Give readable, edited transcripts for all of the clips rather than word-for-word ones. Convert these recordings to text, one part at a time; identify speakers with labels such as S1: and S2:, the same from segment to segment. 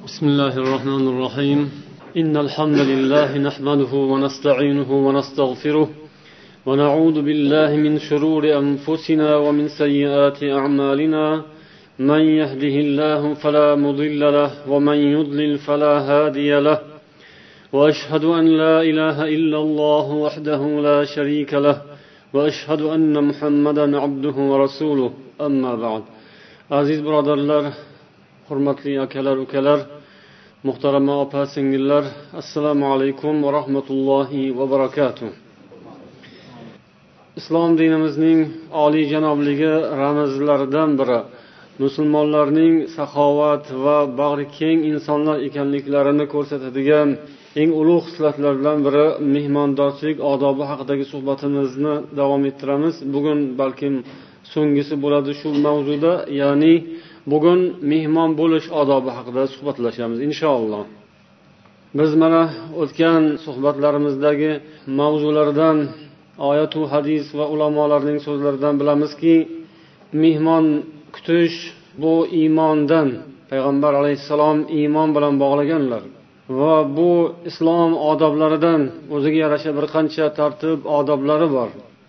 S1: بسم الله الرحمن الرحيم إن الحمد لله نحمده ونستعينه ونستغفره ونعوذ بالله من شرور أنفسنا ومن سيئات أعمالنا من يهده الله فلا مضل له ومن يضلل فلا هادي له وأشهد أن لا إله إلا الله وحده لا شريك له وأشهد أن محمدا عبده ورسوله أما بعد عزيز برادر الله hurmatli akalar ukalar, muhtarama opa singillar, assalomu alaykum va rahmatullohi va barakatuh. Islom dinimizning oliy janobligi ramzlaridan biri musulmonlarning saxovat va bag'ri keng insonlar ekanliklarini ko'rsatadigan eng ulug' xislatlardan biri mehmondorchilik odobi haqidagi suhbatimizni davom ettiramiz. Bugun balkim so'nggisi bo'ladi shu mavzuda, ya'ni bugun mehmon bo'lish odobi haqida suhbatlashamiz inshaalloh. Biz mana o'tgan suhbatlarimizdagi mavzulardan, oyat va hadis va ulamolarning so'zlaridan bilamizki, mehmon kutish bu iymondan, payg'ambar alayhissalom iymon bilan bog'laganlar va bu islom odoblaridan o'ziga yarasha bir qancha tartib odoblari bor.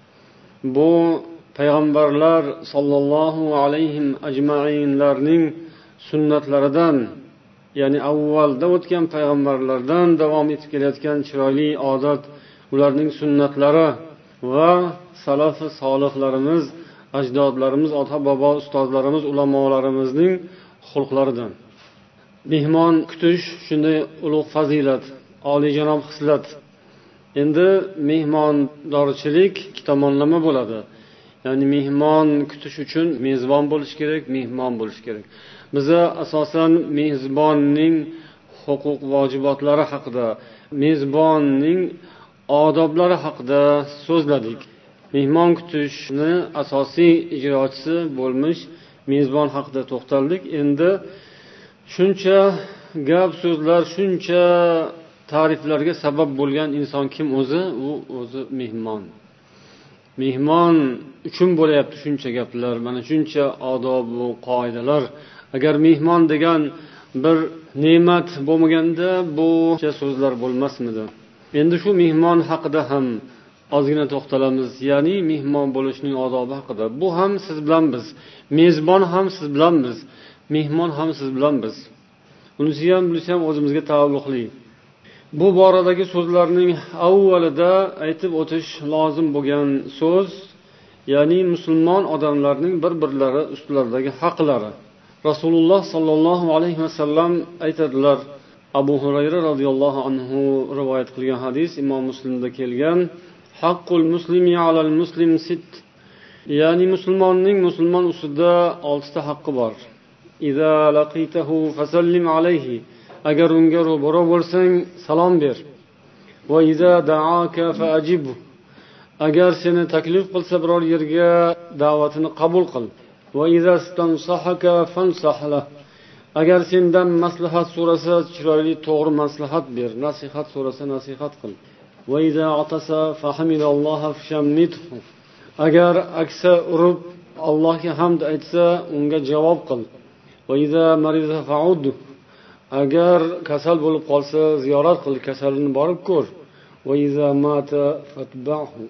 S1: Bu payg'ambarlar sollallohu alayhi ajmainlarning sunnatlaridan, ya'ni avvalda o'tgan payg'ambarlardan davom etib kelayotgan chiroyli odat, ularning sunnatlari va salafi solihlarimiz, ajdodlarimiz, ota bobo ustozlarimiz, ulamolarimizning xulqlaridan. Mehmon kutish shunday ulug' fazilat, oliyjanob xislat. Endi mehmondorchilik ikki tomonlama bo'ladi. Ya'ni mehmon kutish uchun mezbon bo'lish kerak, mehmon bo'lish kerak. Biza asosan mezbonning huquq vojibotlari haqida, mezbonning odoblari haqida so'zladik. Mehmon kutishni asosiy ijrochisi bo'lmish mezbon haqida to'xtaldik. Endi shuncha gap so'zlar, shuncha ta'riflarga sabab bo'lgan inson kim o'zi? U o'zi mehmon. Mehmon uchun bo'layapti shuncha gaplar, mana shuncha odob va qoidalar. Agar mehmon degan bir ne'mat bo'lmaganda bu so'zlar bo'lmasmidi? Endi shu mehmon haqida ham ozgina to'xtalamiz, ya'ni mehmon bo'lishning odobi haqida. Bu ham siz bilan biz, mezbon ham siz bilan biz, mehmon ham siz bilan biz. Unisi ham bunisi ham o'zimizga taalluqli. Bu boradagi so'zlarning avvalida aytib o'tish lozim bo'lgan so'z, ya'ni musulmon odamlarning bir-birlari ustlaridagi haqlari. Rasululloh sollallohu alayhi vasallam aytadilar, Abu Hurayra radhiyallohu anhu rivoyat qilgan hadis, Imom Muslimda kelgan, haqqul muslimi alal muslim sit. Ya'ni musulmonning musulmon ustida 6 ta haqqi bor. Iza laqitahu fasallim alayhi. Agar unga ro'baro bo'lsang, salom ber. Va iza da'aka fa'ajibhu. Agar seni taklif qilsa biror yerga, da'vatini qabul qil. Va iza stansahaka fansahla. Agar sendan maslahat so'rasa, chiroyli to'g'ri maslahat ber. Nasihat so'rasa, nasihat qil. Va iza atasa fahmidalloha fashammithu. Agar aksa urib Allohga hamd aytsa, unga javob qil. Va iza marida fa'ud. Agar kasal bo'lib qolsa, ziyorat qil, kasalini borib ko'r. Va iza mata fatba'hu.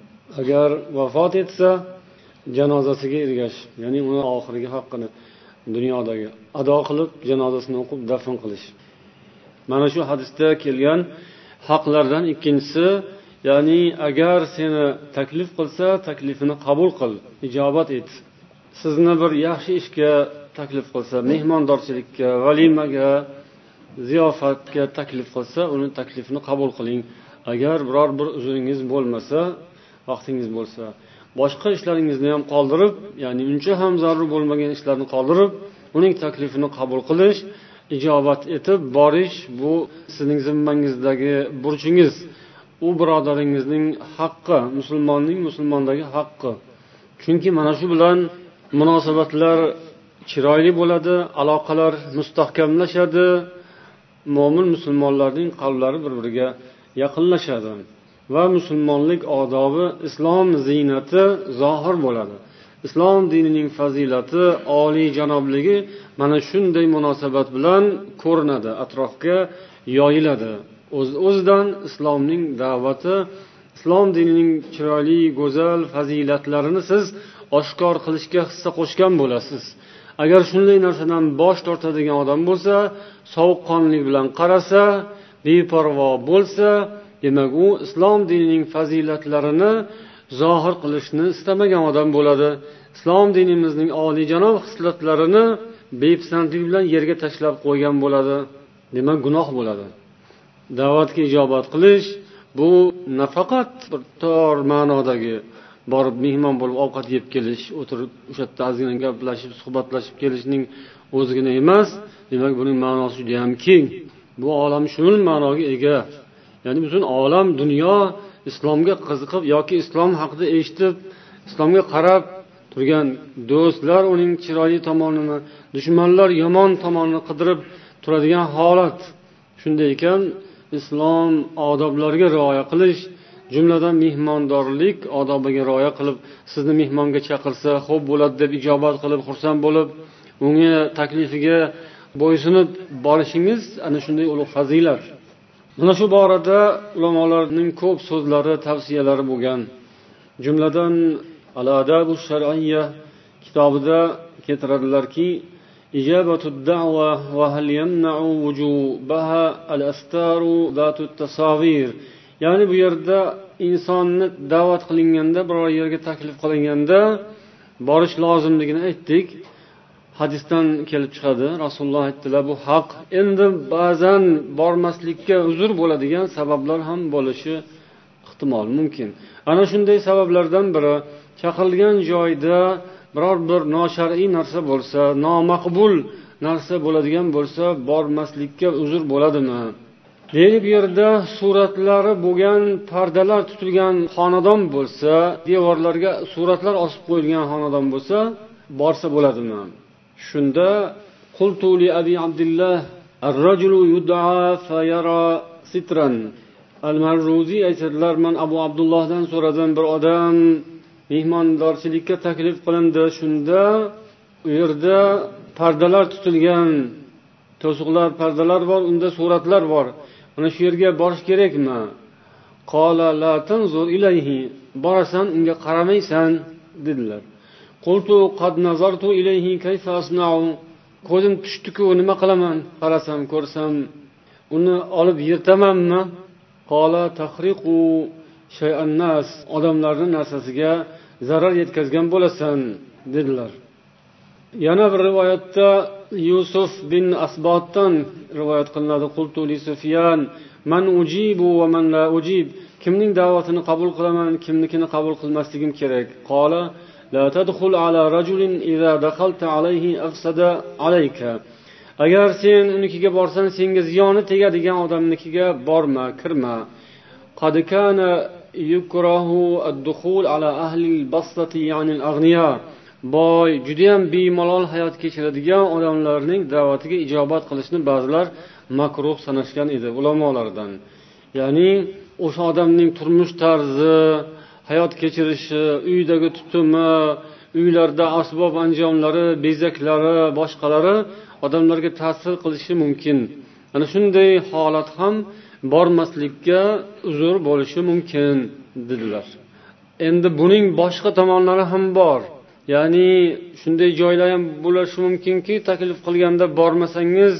S1: Agar vafot etsa, janozasiga ergash, ya'ni uni oxirgi haqqini dunyodagi ado qilib, janozasini o'qib dafn qilish. Mana shu hadisda kelgan haqlardan ikkinchisi, ya'ni agar seni taklif qilsa, taklifini qabul qil, ijobat et. Sizni bir yaxshi ishga taklif qilsa, mehmondorchilikka, valimaga, ziyofatga taklif qilsa, uni taklifini qabul qiling. Agar biror bir uzringiz bo'lmasa, vaqtingiz bo'lsa, boshqa ishlaringizni ham qoldirib, ya'ni uncha ham zarur bo'lmagan ishlarni qoldirib, uning taklifini qabul qilish, ijobat etib borish, bu sizning zimmangizdagi burchingiz. U birodaringizning haqqi, musulmonning musulmondagi haqqi. Chunki mana shu bilan munosabatlar chiroyli bo'ladi, aloqalar mustahkamlashadi, mo'min musulmonlarning qalblari bir-biriga yaqinlashadi va musulmonlik odobi, islom ziynati zohir bo'ladi. islom dinining fazilati, oliy janobligi mana shunday munosabat bilan ko'rinadi, atrofga yoyiladi. O'zidan islomning da'vati, islom dinining chiroyli, go'zal fazilatlarini siz oshkor qilishga hissa qo'shgan bo'lasiz. Agar shunday narsadan bosh tortadigan odam bo'lsa, sovuqqonlik bilan qarasa, beparvo bo'lsa, demak u islom dinining fazilatlarini zohir qilishni istamagan odam bo'ladi. Islom dinimizning oliyjanob xislatlarini bepisandlik bilan yerga tashlab qo'ygan bo'ladi. Demak, gunoh bo'ladi. Da'vatga ijobat qilish bu nafaqat bir tor ma'nodagi borib mehmon bo'lib ovqat yeb kelish, o'tirib o'sha yerda ozgina gaplashib, suhbatlashib kelishning o'zigina emas. Demak, buning ma'nosi juda ham keng. Bu olam shumul ma'noga ega. Ya'ni butun olam, dunyo islomga qiziqib yoki islom haqida eshitib, islomga qarab turgan do'stlar uning chiroyli tomonini, dushmanlar yomon tomonini qidirib turadigan holat. Shunday ekan, islom odoblariga rioya qilish, jumladan mehmondorlik odobiga rioya qilib, sizni mehmonga chaqirsa, xo'p bo'ladi deb ijobat qilib, xursand bo'lib, unga taklifiga bo'ysunib borishingiz ana shunday ulug' fazilat. Mana shu borada ulamolarning ko'p so'zlari, tavsiyalari bo'lgan. Jumladan Al-Adabu Shar'iyya kitobida keltiradilarki, ijabatud da'wa va hal yamna'u wujubaha al-astaru zatut tasavir. Ya'ni bu yerda insonni da'vat qilinganda, biror yerga taklif qilinganda borish lozimligini aytdik. Hadisdan kelib chiqadi. Rasululloh aytdilar, bu haq. Endi ba'zan bormaslikka uzr bo'ladigan sabablar ham bo'lishi ehtimol mumkin. Ana shunday sabablardan biri, chaqirilgan joyda biror bir noshar'iy narsa bo'lsa, nomaqbul narsa bo'ladigan bo'lsa, bormaslikka uzr bo'ladimi? Deylik, bu yerda suratlari bo'lgan, pardalar tutilgan xonadon bo'lsa, devorlarga suratlar osib qo'yilgan xonadon bo'lsa, borsa bo'ladimi? Shunda qultu li abi Abdullah ar-rajulu yud'a fa yara sitran. Al-Marruzi aytadilar, men Abu Abdullohdan so'radim, bir odam mehmondorchilikka taklif qilindi, shunda u yerda pardalar tutilgan, to'siqlar, pardalar bor, unda suratlar bor. Mana shu yerga borish kerakmi? Qala la tanzur ilayhi. Borasan, unga qaramaysan dedilar. Qultu qad nazartu ilayhi kayfa asna'u. Ko'zim tushdi-ku, nima qilaman? Qarasam, ko'rsam, uni olib yirtamanmi? Qala tahriqu shay'an nas. Odamlarning narsasiga zarar yetkazgan bo'lasan dedilar. Yana bir rivoyatda Yusuf bin Asbotdan rivoyat qilinadi. Qultu li Sufyan man ujibu va man la ujib. Kimning da'vatini qabul qilaman, kimnikini qabul qilmasligim kerak? Qala la tadkhul ala rajulin idza dakhalta alayhi afsada alayka. Agar sen unikiga borsan, senga ziyoni tegadigan odamnikiga borma, kirma. Qad kana yukrahu ad-dukhul ala ahli al-basati ya'ni al-aghniya. Boy, juda ham bemalol hayot kechiradigan odamlarning da'vatiga ijobat qilishni ba'zilar makruh sanashgan edi ulamolardan. Ya'ni o'sha odamning turmush tarzi, hayot kechirishi, uydagi tutumi, uylarda asbob anjomlari, bezaklari, boshqalari odamlarga ta'sir qilishi mumkin. Ana shunday holat ham bormaslikka uzr bo'lishi mumkin dedilar. Endi buning boshqa tomonlari ham bor. Ya'ni shunday joylar ham bo'lishi mumkinki, taklif qilganda bormasangiz,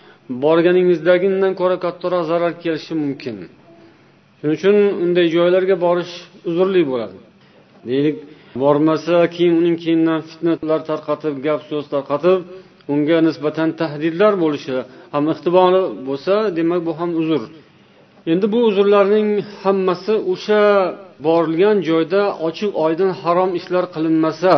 S1: borganingizdagidan ko'ra kattaroq zarar kelishi mumkin. Shuning uchun unday joylarga borish uzrli bo'ladi. Deylik, bormasa, keyin uning keyindan fitnalar tarqatib, gap so'z tarqatib, unga nisbatan tahdidlar bo'lishi ham ehtimoli bo'lsa, demak bu ham uzr. Endi bu uzrlarning hammasi o'sha borilgan joyda ochiq oydin harom ishlar qilinmasa,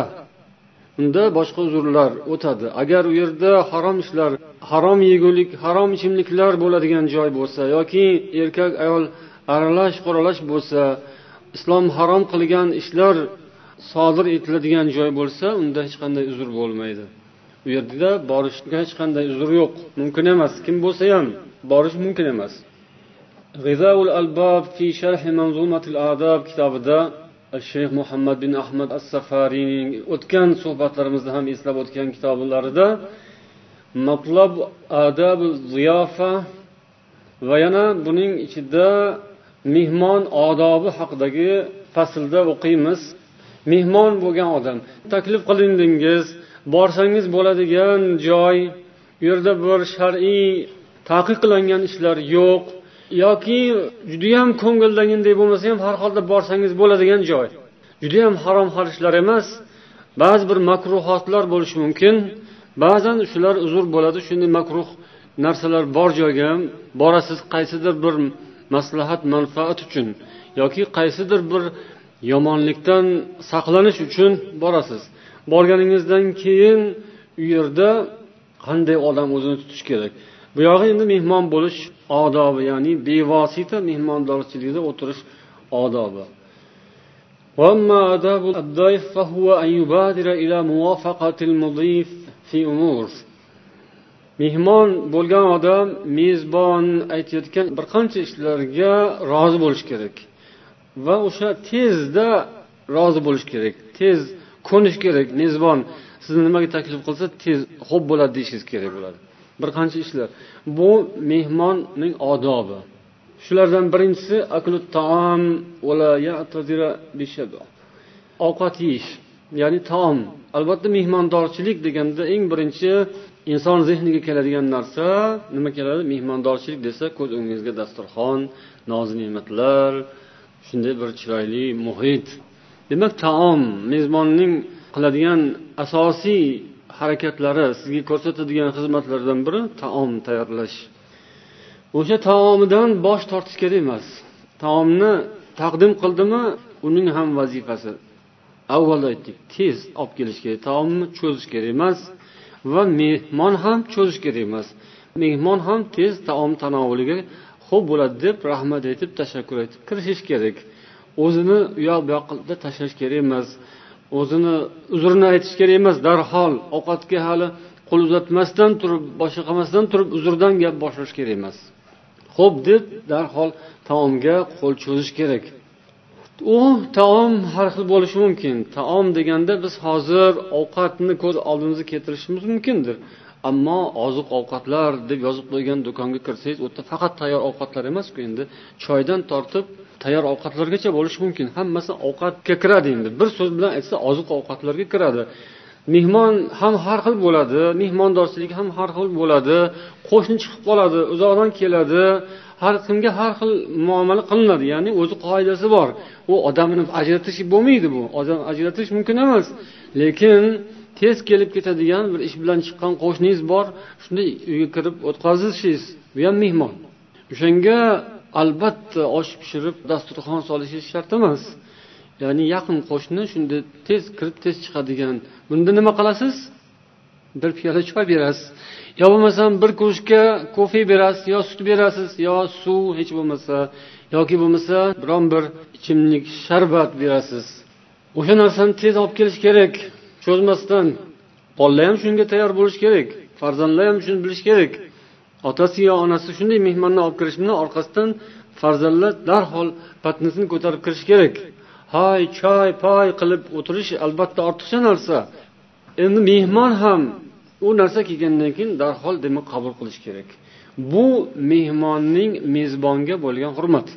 S1: unda boshqa uzrlar o'tadi. Agar u yerda harom ishlar, harom yegulik, harom ichimliklar bo'ladigan joy bo'lsa yoki erkak ayol aralash qoralash bo'lsa, islom harom qilgan ishlar sodir etiladigan joy bo'lsa, unda hech qanday uzr bo'lmaydi. U yerda borishga hech qanday uzr yo'q, mumkin emas. Kim bo'lsa ham borish mumkin emas. G'izaul albab fi sharh manzumatil adab kitobida shayx Muhammad bin Ahmad as-Safariyning o'tgan suhbatlarimizda ham eslab o'tgan kitoblarida matlab adab ziyofa va yana buning ichida mehmon odobi haqidagi faslda o'qiymiz. Mehmon bo'lgan odam, taklif qilindingiz, borsangiz bo'ladigan joy, u yerda bir shar'iy taqiqlangan ishlar yo'q yoki judayam ko'ngildagidek bo'lmasa ham har holda borsangiz bo'ladigan joy. Judayam harom xarishlar emas, ba'zi bir makruhotlar bo'lishi mumkin. Ba'zan shular uzr bo'ladi, shunday makruh narsalar bor joyga ham borasiz, qaysidir bir maslahat, manfaat uchun yoki qaysidir bir yomonlikdan saqlanish uchun borasiz. Borganingizdan keyin u yerda qanday odam o'zini tutish kerak? Bu yog'i endi mehmon bo'lish odobi, ya'ni bevosita mehmondorchilikda o'tirish odobi. وَأَمَّا آدَابُ الضَّيْفِ فَهُوَ أَنْ يُبَادِرَ إِلَى مُوَافَقَةِ الْمُضِيفِ فِي أُمُورٍ. Mehmon bo'lgan odam mezbon aytayotgan bir qancha ishlarga rozi bo'lish kerak va o'sha tezda rozi bo'lish kerak, tez ko'nish kerak. Mezbon sizni nimaga taklif qilsa tez xo'p bo'ladi deyishingiz kerak bo'ladi. Bir qancha ishlar. Bu mehmonning odobi. Shulardan birinchisi aklut taom va la ya'tazira bishab. Ovqat yeyish, ya'ni taom. Albatta mehmondorchilik deganda eng birinchi inson zehniga keladigan narsa nima keladi? Mehmondorchilik desa ko'z o'ngingizga dasturxon, noz-ne'matlar, shunday bir chiroyli muhit. Demak, taom mezbonning qiladigan asosiy harakatlari, sizga ko'rsatadigan xizmatlardan biri taom tayyorlash. O'sha taomidan bosh tortish kerak emas. Taomni taqdim qildimi, uning ham vazifasi. Avval aytdik, tez olib kelish kerak. Taomni cho'zish kerak emas va mehmon ham cho'zish kerak emas. Mehmon ham tez taom tanovuliga xo'p bo'ladi deb rahmat aytib, tashakkur aytib kirishish kerak. O'zini u yoq bu yoqda tashlash kerak emas. O'zini uzrini aytish kerak emas. Darhol ovqatga hali qo'l uzatmasdan turib, boshqa qilmasdan turib uzrdan gap boshlash kerak emas. Xo'p deb darhol taomga qo'l cho'zish kerak. U taom har xil bo'lishi mumkin. Taom deganda biz hozir ovqatni ko'z oldimizga keltirishimiz mumkindir. Ammo oziq-ovqatlar deb yozib qo'ygan do'konga kirsangiz, u yerda faqat tayyor ovqatlar emas-ku, endi choydan tortib tayyor ovqatlargacha bo'lishi mumkin. Hammasi ovqatga kiradi endi. Bir so'z bilan aytsa oziq-ovqatlarga kiradi. Mehmon ham har xil bo'ladi, mehmondorchilik ham har xil bo'ladi. Qo'shni chiqib qoladi, uzoqdan keladi. Har kimga har xil muomala qilinadi, ya'ni o'zi qoidasi bor. U odamni ajratish bo'lmaydi bu. Odam ajratish mumkin emas. Lekin tez kelib ketadigan bir ish bilan chiqqan qo'shningiz bor, shunday uyga kirib o'tkazishingiz, bu ham mehmon. O'shanga albatta osh pishirib, dasturxon solishingiz shart emas. Ya'ni yaqin qo'shni shunday tez kirib tez chiqadigan. Bunda nima qilasiz? Bir piyola choy berasiz. Yo bo'lmasam bir ko'shka kofe berasiz, yo sut berasiz, yo suv hech bo'lmasa, yoki bo'lmasa biron bir ichimlik, sharbat berasiz. O'sha narsani tez olib kelish kerak, cho'zmasdan. Bolalar ham shunga tayyor bo'lish kerak, farzandlar ham shuni bilish kerak. Otasi yo onasi shunday mehmonni olib kirishini orqasidan farzandlar darhol patnisini ko'tarib kirish kerak. Hay, choy, poy qilib o'tirish albatta ortiqcha narsa. Endi mehmon ham u narsa kelgandan keyin darhol demak qabul qilish kerak. Bu mehmonning mezbonga bo'lgan hurmati.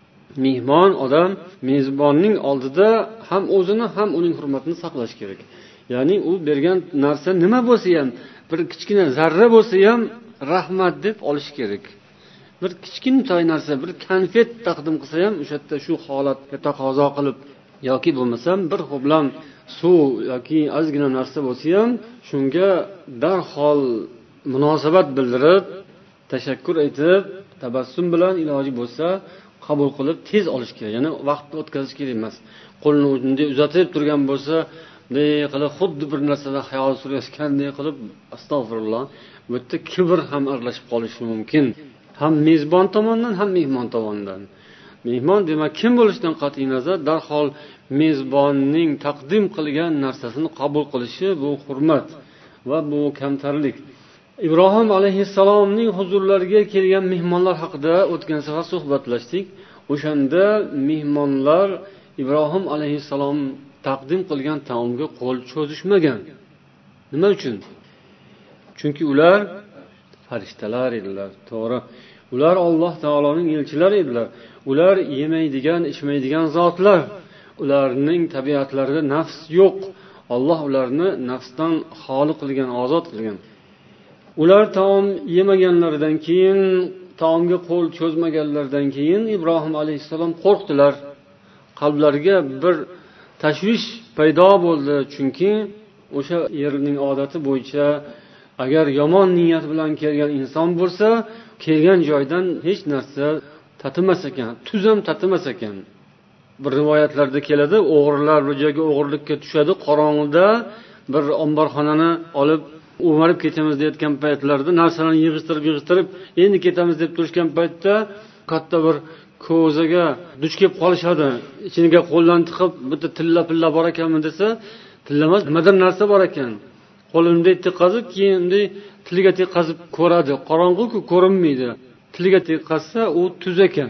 S1: Mehmon odam mezbonning oldida ham o'zini ham uning hurmatini saqlash kerak. Ya'ni u bergan narsa nima bo'lsa ham, bir kichkina zarra bo'lsa ham rahmat deb olish kerak. Bir kichkintoy narsa, bir konfet taqdim qilsa ham, o'sha yerda shu holatga taqozo qilib yoki bo'lmasam bir xo'blam suv yoki ozgina narsa bo'lsa ham, shunga darhol munosabat bildirib, tashakkur aytib, tabassum bilan iloji bo'lsa qabul qilib tez olish kerak. Ya'ni vaqtni o'tkazish kerak emas. Qo'lni unday uzatib turgan bo'lsa, bunday qilib xuddi bir narsada xayol surayotgandek qilib, astag'firulloh, bu yerda kibr ham aralashib qolishi mumkin. Ham mezbon tomonidan, ham mehmon tomonidan. Mehmon demak kim bo'lishidan qat'iy nazar darhol mezbonning taqdim qilgan narsasini qabul qilishi bu hurmat va bu kamtarlik. Ibrohim alayhissalomning huzurlariga kelgan mehmonlar haqida o'tgan safar suhbatlashdik. O'shanda mehmonlar ibrohim alayhissalom taqdim qilgan taomga qo'l cho'zishmagan. Nima uchun? Chunki ular farishtalar edilar, to'g'ri. Ular Alloh taoloning elchilari edilar. Ular yemaydigan, ichmaydigan zotlar. Ularning tabiatlarida nafs yo'q. Alloh ularni nafsdan xoli qilgan, ozod qilgan. Ular taom yemaganlaridan keyin, taomga qo'l cho'zmaganlaridan keyin Ibrohim alayhissalom qo'rqdilar. Qalblariga bir tashvish paydo bo'ldi, chunki o'sha yerning odati bo'yicha agar yomon niyat bilan kelgan inson bo'lsa, kelgan joydan hech narsa tatimas ekan, tuz ham tatimas ekan. Bir rivoyatlarda keladi, o'g'rilar bir joyga o'g'irlikka tushadi, qorong'ida bir omborxonani olib o'marib ketamiz deyotgan paytlarda narsalarni yig'ishtirib endi ketamiz deb turishgan paytda katta bir ko'zaga duch kelib qolishadi. Ichiga qo'ldan tiqib bitta tilla bor ekanmi desa, tillamas, nimadir narsa bor ekan. Qo'limda tiqazib, keyin tiliga tiqazib ko'radi. Qorong'u-ku, ko'rinmaydi. Tiliga tiqazsa, u tuz ekan.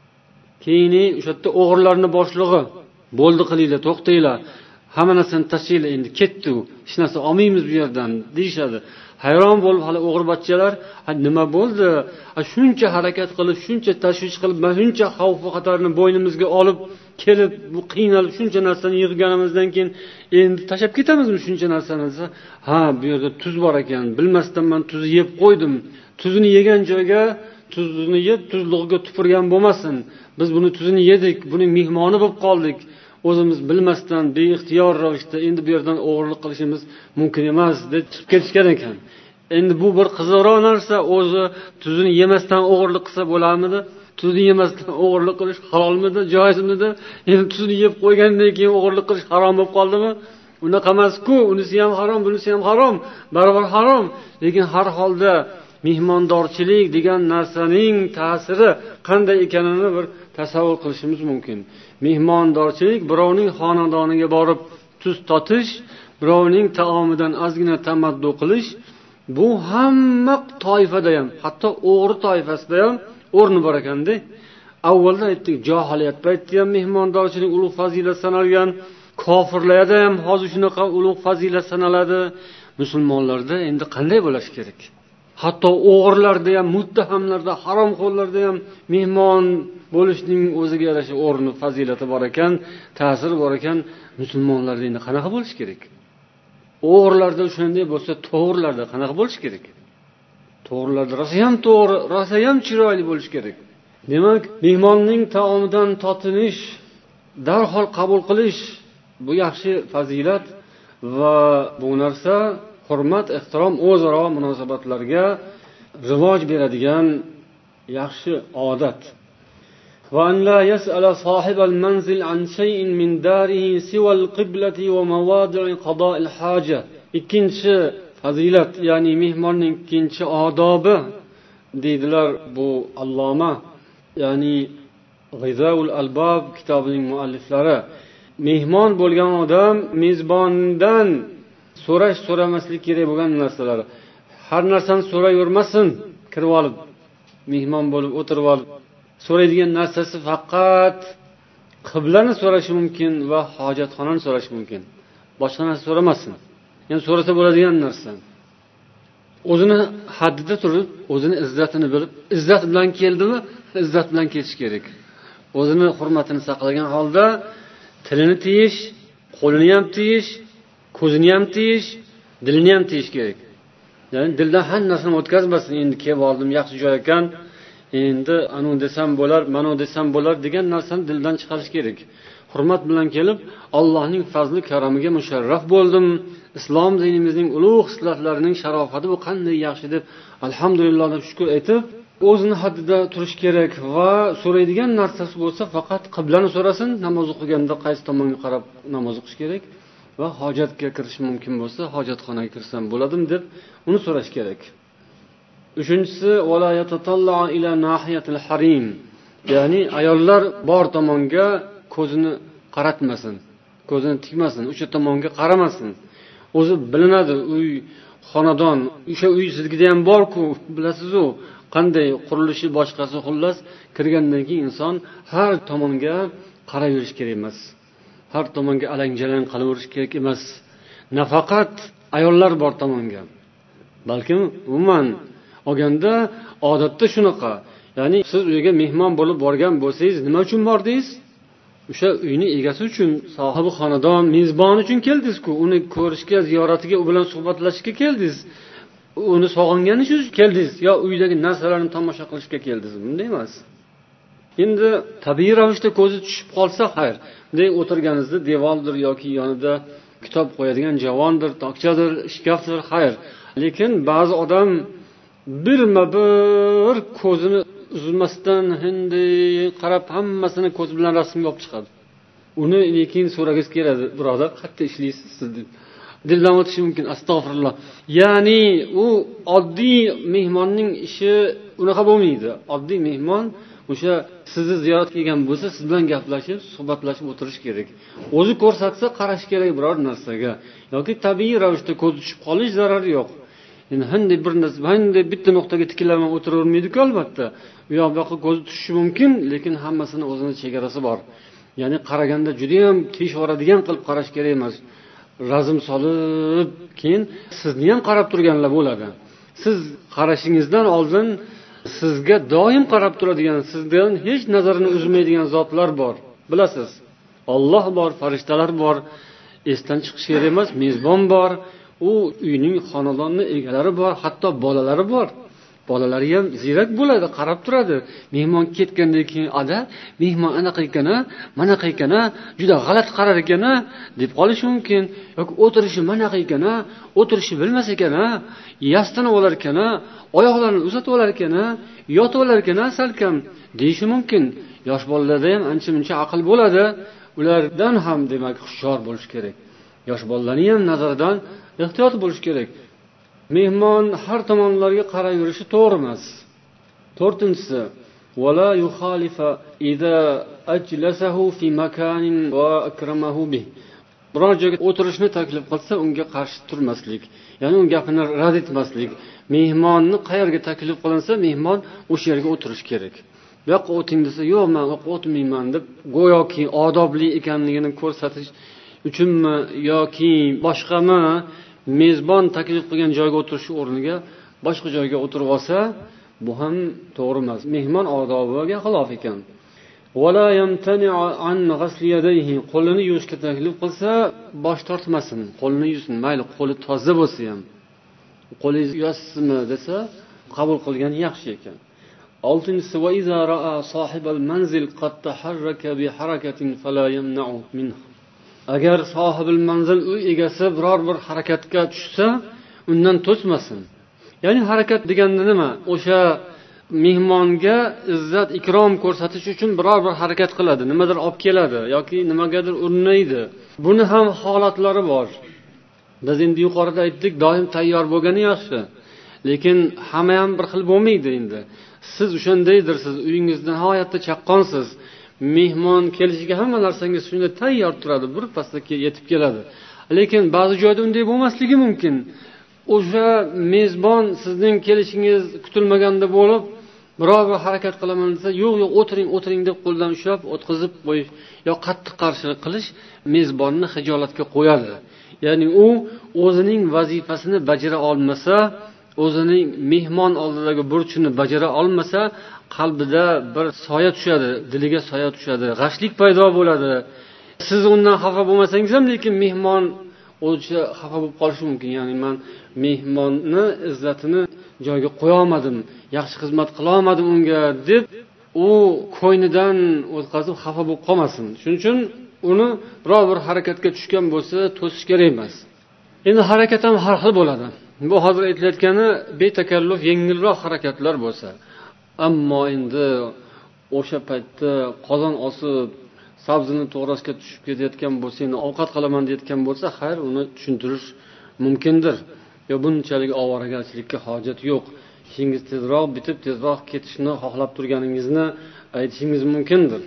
S1: Keyin o'sha yerda o'g'irlarning boshlig'i, bo'ldi qilinglar, to'xtanglar. Hamma narsani tashinglar, endi ketdi u. Hech narsa olmaymiz bu yerdan deyshadi. Hayron bo'lib hali o'g'ir bachchalar, nima bo'ldi? Shuncha harakat qilib, shuncha tashvish qilib, shuncha xavf va xatarni bo'ynimizga olib kelib, bu qiynalib shuncha narsani yig'ganimizdan keyin endi tashab ketamizmi shuncha narsani desa, ha, bu yerda tuz bor ekan. Bilmasdan men tuzni yeb qo'ydim. Tuzni yegan joyga tuzni yeb tuzlig'iga tupurgan bo'lmasin. Biz buni tuzini yedik, buning mehmoni bo'lib qoldik. O'zimiz bilmasdan beixtiyor ravishda endi bu yerdan o'g'irlik qilishimiz mumkin emas deb chiqib ketishgan ekan. Endi bu bir qiziqroq narsa, o'zi tuzini yemasdan o'g'irlik qilsa bo'larmidi? Tuzni yemasdan o'g'irlik qilish halolmidi, joizmidi? Endi tuzni yeb qo'ygandan keyin o'g'irlik qilish harom bo'lib qoldimi? Unaqa emas-ku, unisi ham harom, bunisi ham harom, barobar harom. Lekin har holda mehmondorchilik degan narsaning ta'siri qanday ekanini bir tasavvur qilishimiz mumkin. Mehmondorchilik birovning xonadoniga borib tuz totish, birovning taomidan ozgina tamaddu qilish, bu hamma toifada ham, hatto o'g'ri toifasida ham o'rni bor ekanda. Avvalda aytdik, jahiliyat paytida ham mehmondorchilik ulug' fazilat sanalgan, kofirlarda ham hozir shunaqa ulug' fazilat sanaladi. Musulmonlarda endi qanday bo'lishi kerak? Hatto o'g'irlarda ham, muttahamlarda, haromxo'rlarda ham mehmon bo'lishning o'ziga yarasha o'rni, fazilati bor ekan, ta'siri bor ekan. Musulmonlarda endi qanaqa bo'lish kerak? O'g'irlarda shunday bo'lsa, to'g'rilarda qanaqa bo'lish kerak? To'g'rilarda rosa ham to'g'ri, rosa ham chiroyli bo'lish kerak. Demak, mehmonning taomidan totinish, darhol qabul qilish bu yaxshi fazilat va bu narsa hurmat, ehtirom, o'zaro munosabatlarga rivoj beradigan yaxshi odat. Va an la yas'ala sohibal manzil an shay'in min darihi siwa al-qiblati wa mawadi'i qada'il haja. Ikkinchi fazilat, ya'ni mehmonning ikkinchi odobi deydilar bu alloma, ya'ni G'izaul Albab kitobining mualliflari. Mehmon bo'lgan odam mezbondan so'ramaslik kerak bo'lgan narsalar. Har narsani so'rayvermasin, kirib olib, mehmon bo'lib o'tirib olib. So'raydigan narsasi faqat qiblani so'rashi mumkin va hojatxonani so'rashi mumkin. Boshqa narsa so'ramasin. Ya'ni so'rasa bo'ladigan narsa. O'zini haddida turib, o'zini izzatini bilib, izzat bilan keldimi, izzat bilan ketish kerak. O'zini hurmatini saqlagan holda tilini tiyish, qo'lini ham tiyish, ko'zini ham tiyish, dilini ham tiyish kerak. Ya'ni dildan har narsani o'tkazmasin. Endi kelib oldim, yaxshi joy ekan, endi anu desam bo'lar, mana desam bo'lar degan narsani dildan chiqarish kerak. Hurmat bilan kelib, Allohning fazli karamiga musharraf bo'ldim. Islom dinimizning ulug' xislatlarining sharofati bu qanday yaxshi deb alhamdulillah deb shukr aytib, o'zini haddida turish kerak va so'raydigan narsasi bo'lsa faqat qiblani so'rasin. Namoz o'qiganda qaysi tomonga qarab namoz o'qish kerak va hojatga kirish mumkin bo'lsa, hojatxonaga kirsam bo'ladimi deb uni so'rash kerak. Uchinchisi, wala yatatalla ila nahiyatil harim. Ya'ni ayollar bor tomonga ko'zini qaratmasin, ko'zini tikmasin, o'sha tomonga qaramasin. O'zi bilinadi, uy, xonadon, o'sha uy sizgida ham bor-ku, bilasiz-ku, qanday qurilishi boshqasi, xullas kirgandan keyin inson har tomonga qarayverish kerak emas. Har tomonga alang-jalang qilaverish kerak emas. Nafaqat ayollar bor tomonga, balkim umuman olganda odatda shunaqa. Ya'ni siz uyga mehmon bo'lib borgan bo'lsangiz, nima uchun bordingiz? O'sha uyning egasi uchun, sohibi xonadon, mezbon uchun keldingiz-ku. Uni ko'rishga, ziyoratiga, u bilan suhbatlashishga keldingiz. Uni sog'ingani uchun keldingiz yo uydagi narsalarni tomosha qilishga keldingiz? Bunday emas. Endi tabiiy ravishda ko'zi tushib qolsa, xayr. Bunday o'tirganingizda devordir yoki yonida kitob qo'yadigan javondir, tokchadir, shkafdir, xayr. Lekin ba'zi odam birma-bir ko'zini uzmasdan hindi qarab hammasini ko'z bilan rasmga olib chiqadi. Uni lekin so'ragiz keladi, birodar, qayerda ishlaysiz siz deb. Dildan o'tishi mumkin, astag'firulloh. Ya'ni u oddiy mehmonning ishi unaqa bo'lmaydi. Oddiy mehmon o'sha sizni ziyoratga kelgan bo'lsa, siz bilan gaplashib, suhbatlashib o'tirish kerak. O'zi ko'rsatsa qarash kerak biror narsaga. Yoki tabiiy ravishda ko'z tushib qolish zarari yo'q. Endi handay bir narsa, handay bitta nuqtaga tikilib o'tiravermaydi-ku albatta. U yoqqa ko'z tushishi mumkin, lekin hammasini o'zining chegarasi bor. Ya'ni qaraganda juda ham teshvoradigan qilib qarash kerak emas. Razm solib, keyin sizni ham qarab turganlar bo'ladi. Siz qarashingizdan oldin sizga doim qarab turadigan, sizdan hech nazarini uzmaydigan zotlar bor. Bilasiz, Alloh bor, farishtalar bor, esdan chiqish kerak emas, mezbon bor, u uyning xonadonning egalari bor, hatto bolalari bor. Bolalari ham zirak bo'ladi, qarab turadi. Mehmon ketgandan keyin, "Ada, mehmon anaqa ekan-a, manaqa ekan-a, juda g'alati qarar ekan-a" deb qolish mumkin. Yoki o'tirishi manaqa ekan-a, o'tirishi bilmas ekan-a, yastanib olar ekan-a, oyoqlarini uzatib olar ekan-a, yotib olar ekan-a, salkam deyishi mumkin. Yosh bolalarda ham ancha-muncha aql bo'ladi. Ulardan ham demak hushyor bo'lish kerak. Yosh bolalarning ham nazaridan ehtiyot bo'lish kerak. Mehmon har tomonlarga qarayverishi to'g'ri emas. 4-inchisi, wala yukhalifa idza ajlasahu fi makanin wa akramahu bih. Biror joyga o'tirishni taklif qilsa, unga qarshi turmaslik, ya'ni uning gapini rad etmaslik. Mehmonni qayerga taklif qilinsa, mehmon o'sha yerga o'tirish kerak. Bu yoqqa o'ting desa, "Yo'q, men o'tmayman" deb go'yoki odobli ekanligini ko'rsatish uchunmi yoki boshqami, mezbon taklif qilgan joyga o'tirish o'rniga boshqa joyga o'tirib olsa, bu ham to'g'ri emas. Mehmon odobiga xilof ekan. Wala yamtani'u an ghasli yadayhi. Qo'lini yuvishga taklif qilsa, bosh tortmasin, qo'lini yuvsin, mayli qo'li toza bo'lsa ham. Qo'lingizni yuvasizmi desa, qabul qilgan yaxshi ekan. 6-inchisi, va iza ra'a sohibal manzil qad taharraka bi harakatin fala yamna'u minhu. Agar sohibil manzil uy egasi biror bir harakatga tushsa, undan to'smasin. Ya'ni harakat deganda nima? O'sha mehmonga izzat, ikrom ko'rsatish uchun biror bir harakat qiladi, nimadir olib keladi yoki nimagadir urinaydi. Buni ham holatlari bor. Biz endi yuqorida aytdik, doim tayyor bo'lgani yaxshi. Lekin hamma ham bir xil bo'lmaydi endi. Siz o'shandaydirsiz, uyingizda nihoyatda chaqqonsiz. Mehmon kelishiga hamma narsangiz shunda tayyor turadi, bir pasda yetib keladi. Lekin ba'zi joyda unday bo'lmasligi mumkin. O'sha mezbon sizning kelishingiz kutilmaganda bo'lib, biror bir harakat qilaman desa, "Yo'q, o'tiring" deb qo'ldan ushlab, o'tkazib qo'yish yo qattiq qarshilik qilish mezbonni xijolatga qo'yadi. Ya'ni u o'zining vazifasini bajara olmasa, o'zining mehmon oldidagi burchini bajara olmasa, qalbida bir soya tushadi, diliga soya tushadi, g'ashlik paydo bo'ladi. Siz undan xafa bo'lmasangiz ham, lekin mehmon o'sha xafa bo'lib qolishi mumkin. Ya'ni men mehmonni izzatini joyiga qo'ya olmadim, yaxshi xizmat qila olmadim unga deb u ko'ynidan o'tkazib xafa bo'lib qolmasin. Shuning uchun uni biror bir harakatga tushgan bo'lsa, to'sish kerak emas. Endi harakat ham har xil bo'ladi. Bu hozir aytilayotgani betakalluf, yengilroq harakatlar bo'lsa. Ammo endi o'sha paytda qozon osib, sabzini to'g'rashga tushib ketayotgan bo'lsa, endi ovqat qilaman deyotgan bo'lsa, xayr, uni tushuntirish mumkindir. Yo bunchalik ovoragarchilikka hojat yo'q. Ishingiz tezroq bitib, tezroq ketishni xohlab turganingizni aytishingiz mumkindir.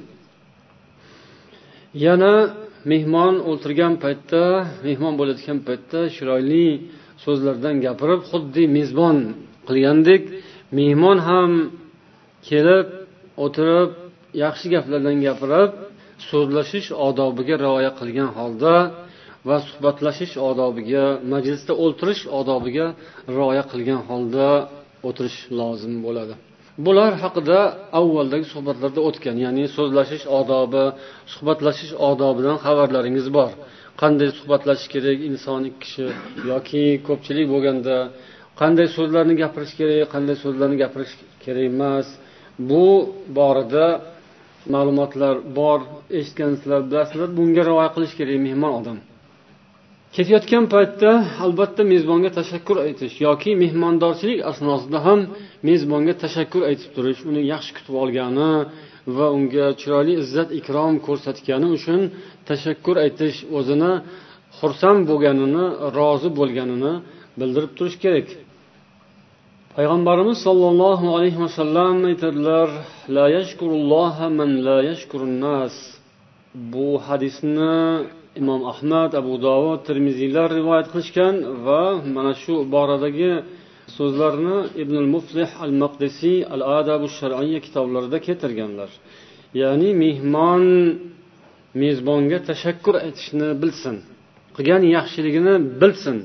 S1: Yana mehmon o'ltirgan paytda, mehmon bo'ladigan paytda chiroyli so'zlardan gapirib, xuddi mezbon qilgandek, mehmon ham kelib, o'tirib, yaxshi gaplardan gapirib, so'zlashish odobiga rioya qilgan holda va suhbatlashish odobiga, majlisda o'tirish odobiga rioya qilgan holda o'tirish lozim bo'ladi. Bular haqida avvaldagi suhbatlarda o'tgan, ya'ni so'zlashish odobi, suhbatlashish odobidan xabarlaringiz bor. Qanday suhbatlashish kerak inson ikki kishi yoki ko'pchilik bo'lganda, qanday so'zlarni gapirish kerak, qanday so'zlarni gapirish kerak emas. Bu borada ma'lumotlar bor, eshitgansizlar, bilasizlar. Bunga rioya qilish kerak mehmon odam. Ketayotgan paytda albatta mezbonga tashakkur aytish yoki mehmondorchilik asnosida ham mezbonga tashakkur aytib turish, uni yaxshi kutib olgani va unga chiroyli izzat ikrom ko'rsatgani uchun tashakkur aytish, o'zini xursand bo'lganini, rozi bo'lganini bildirib turish kerak. Payg'ambarimiz sollallohu alayhi vasallam aytadilar: "La yashkurulloha man la yashkurun nas." Bu hadisni Imom Ahmad, Abu Dovud, Tirmiziylar rivoyat qilishgan va mana shu boradagi so'zlarni Ibn al-Muflih al-Maqdisi al-Adab ash-Shar'iyya kitoblarida keltirganlar. Ya'ni mehmon mezbonga tashakkur aytishni bilsin, qilgan yaxshiligini bilsin,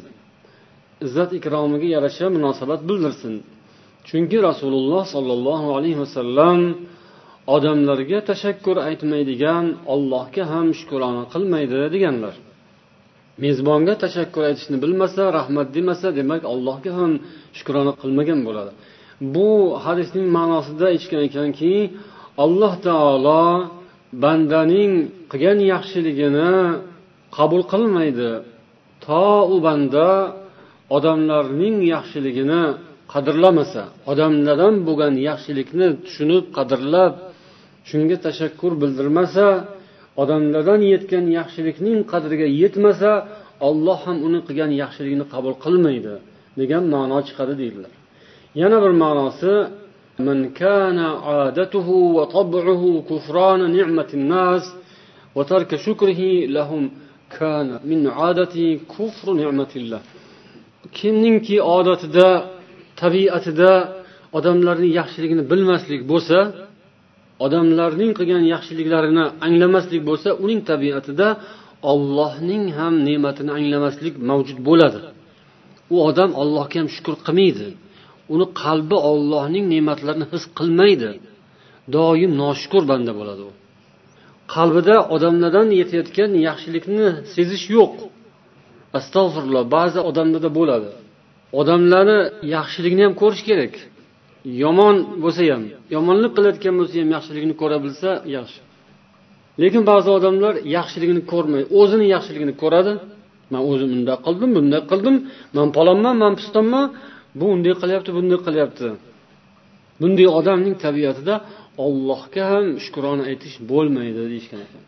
S1: izzat ikromiga yarasha munosabat bildirsin. Chunki Rasululloh sollallohu alayhi vasallam odamlarga tashakkur aytmaydigan, Allohga ham shukrona qilmaydi deganlar. Mezbonga tashakkur aytishni bilmasa, rahmat demasa, demak Allohga ham shukrona qilmagan bo'ladi. Bu hadisning ma'nosida aytgan ekanki, Alloh taolo bandaning qilgan yaxshiligini qabul qilmaydi to u banda odamlarning yaxshiligini qadrlamasa, odamlardan bo'lgan yaxshilikni tushunib, qadrlab, shunga tashakkur bildirmasa, odamlardan yetgan yaxshilikning qadriga yetmasa, Alloh ham uni qilgan yaxshiligini qabul qilmaydi degan ma'no chiqadi deydilar. Yana bir ma'nosi: "Man kana 'adatuhu wa tab'uhu kufrana ni'matin nas wa tarka shukrihi lahum kana min 'adati kufru ni'matillah." Kimningki odatida, tabiatida odamlarning yaxshiligini bilmaslik bo'lsa, odamlarning qilgan yaxshiliklarini anglamaslik bo'lsa, uning tabiatida Allohning ham ne'matini anglamaslik mavjud bo'ladi. U odam Allohga ham shukr qilmaydi. Uni qalbi Allohning ne'matlarini his qilmaydi. Doim noshukur banda bo'ladi u. Qalbida odamlardan yetayotgan yaxshilikni sezish yo'q. Astag'firulloh, ba'zi odamlarda bo'ladi. Odamlarni yaxshiligini ham ko'rish kerak. Yomon bo'lsa ham, yomonlik qilayotgan bo'lsa ham yaxshiligini ko'ra bilsa yaxshi. Lekin ba'zi odamlar yaxshiligini ko'rmaydi, o'zini yaxshiligini ko'radi. Men o'zim bunday qildim, bunday qildim, men palonman, men pistonman, bu unday qilyapti, bunday qilyapti. Bunday odamning tabiatida Allohga ham shukrona aytish bo'lmaydi deyishgan ekan.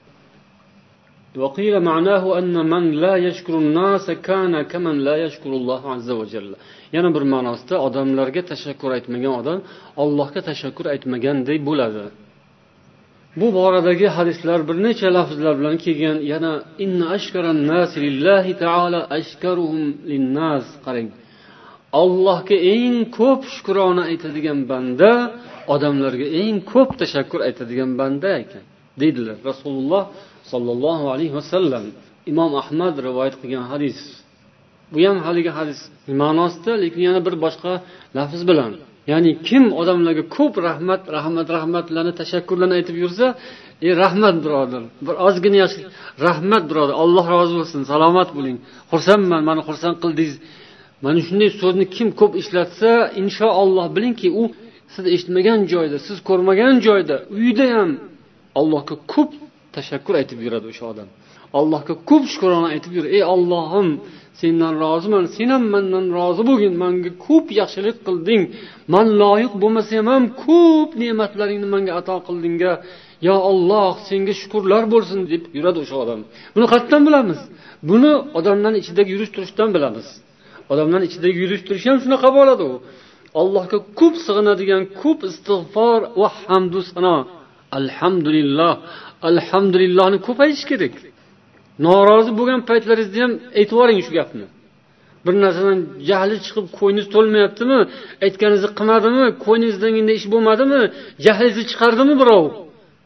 S1: وقيل معناه أن من لا يشكر الناس كان كمن لا يشكر الله عز وجل. Yana bir ma'nosida odamlarga tashakkur aytmagan odam Allohga tashakkur aytmaganday bo'ladi. Bu boradagi hadislar bir necha lafzlar bilan kelgan. Yana inna ashkaran nas lillahi ta'ala ashkaruhum linnas. Qarang. Allohga eng ko'p shukrona aytadigan banda odamlarga eng ko'p tashakkur aytadigan banda ekan, deydilar Rasululloh sallallohu alayhi vasallam. Imom Ahmad rivoyat qilgan hadis. Bu ham haligi hadis ma'nosida, lekin yana bir boshqa lafz bilan. Ya'ni kim odamlarga ko'p rahmatlarni, tashakkurlarni aytib yursa, rahmat birodar, bir ozgina yaxshi rahmat birodar, Alloh rozi bo'lsin, salomat bo'ling, xursandman, meni xursand qildingiz. Mana shunday so'zni kim ko'p ishlatsa, inshaalloh bilingki, u siz eshitmagan joyda, siz ko'rmagan joyda, uyda ham Allohga ko'p tashakkur aytib yuradi o'sha odam. Allohga ko'p shukrona aytib yur. Ey Allohim, sendan roziman, sen ham mendan rozi bo'lgin, menga ko'p yaxshilik qilding. Men loyiq bo'lmasam ham ko'p ne'matlaringni menga ato qildingga. Ya Alloh, senga shukrlar bo'lsin deb yuradi o'sha odam. Buni qayerdan bilamiz? Buni odamlarning ichidagi yurish-turishdan bilamiz. Odamlarning ichidagi yurish-turish ham shunaqa bo'ladi u. Allohga ko'p sig'inadigan, ko'p istig'for va hamd va sano. Alhamdulillah, alhamdulillahni ko'p aytish kerak. Norozi bo'lgan paytlaringizda ham aytib yuboring shu gapni. Bir narsadan jahli chiqib qo'yingiz to'lmayaptimi? Aytganingizni qilmadimi? Qo'yningizdan endi ish bo'lmadimi? Jahlingizni chiqardimi birov?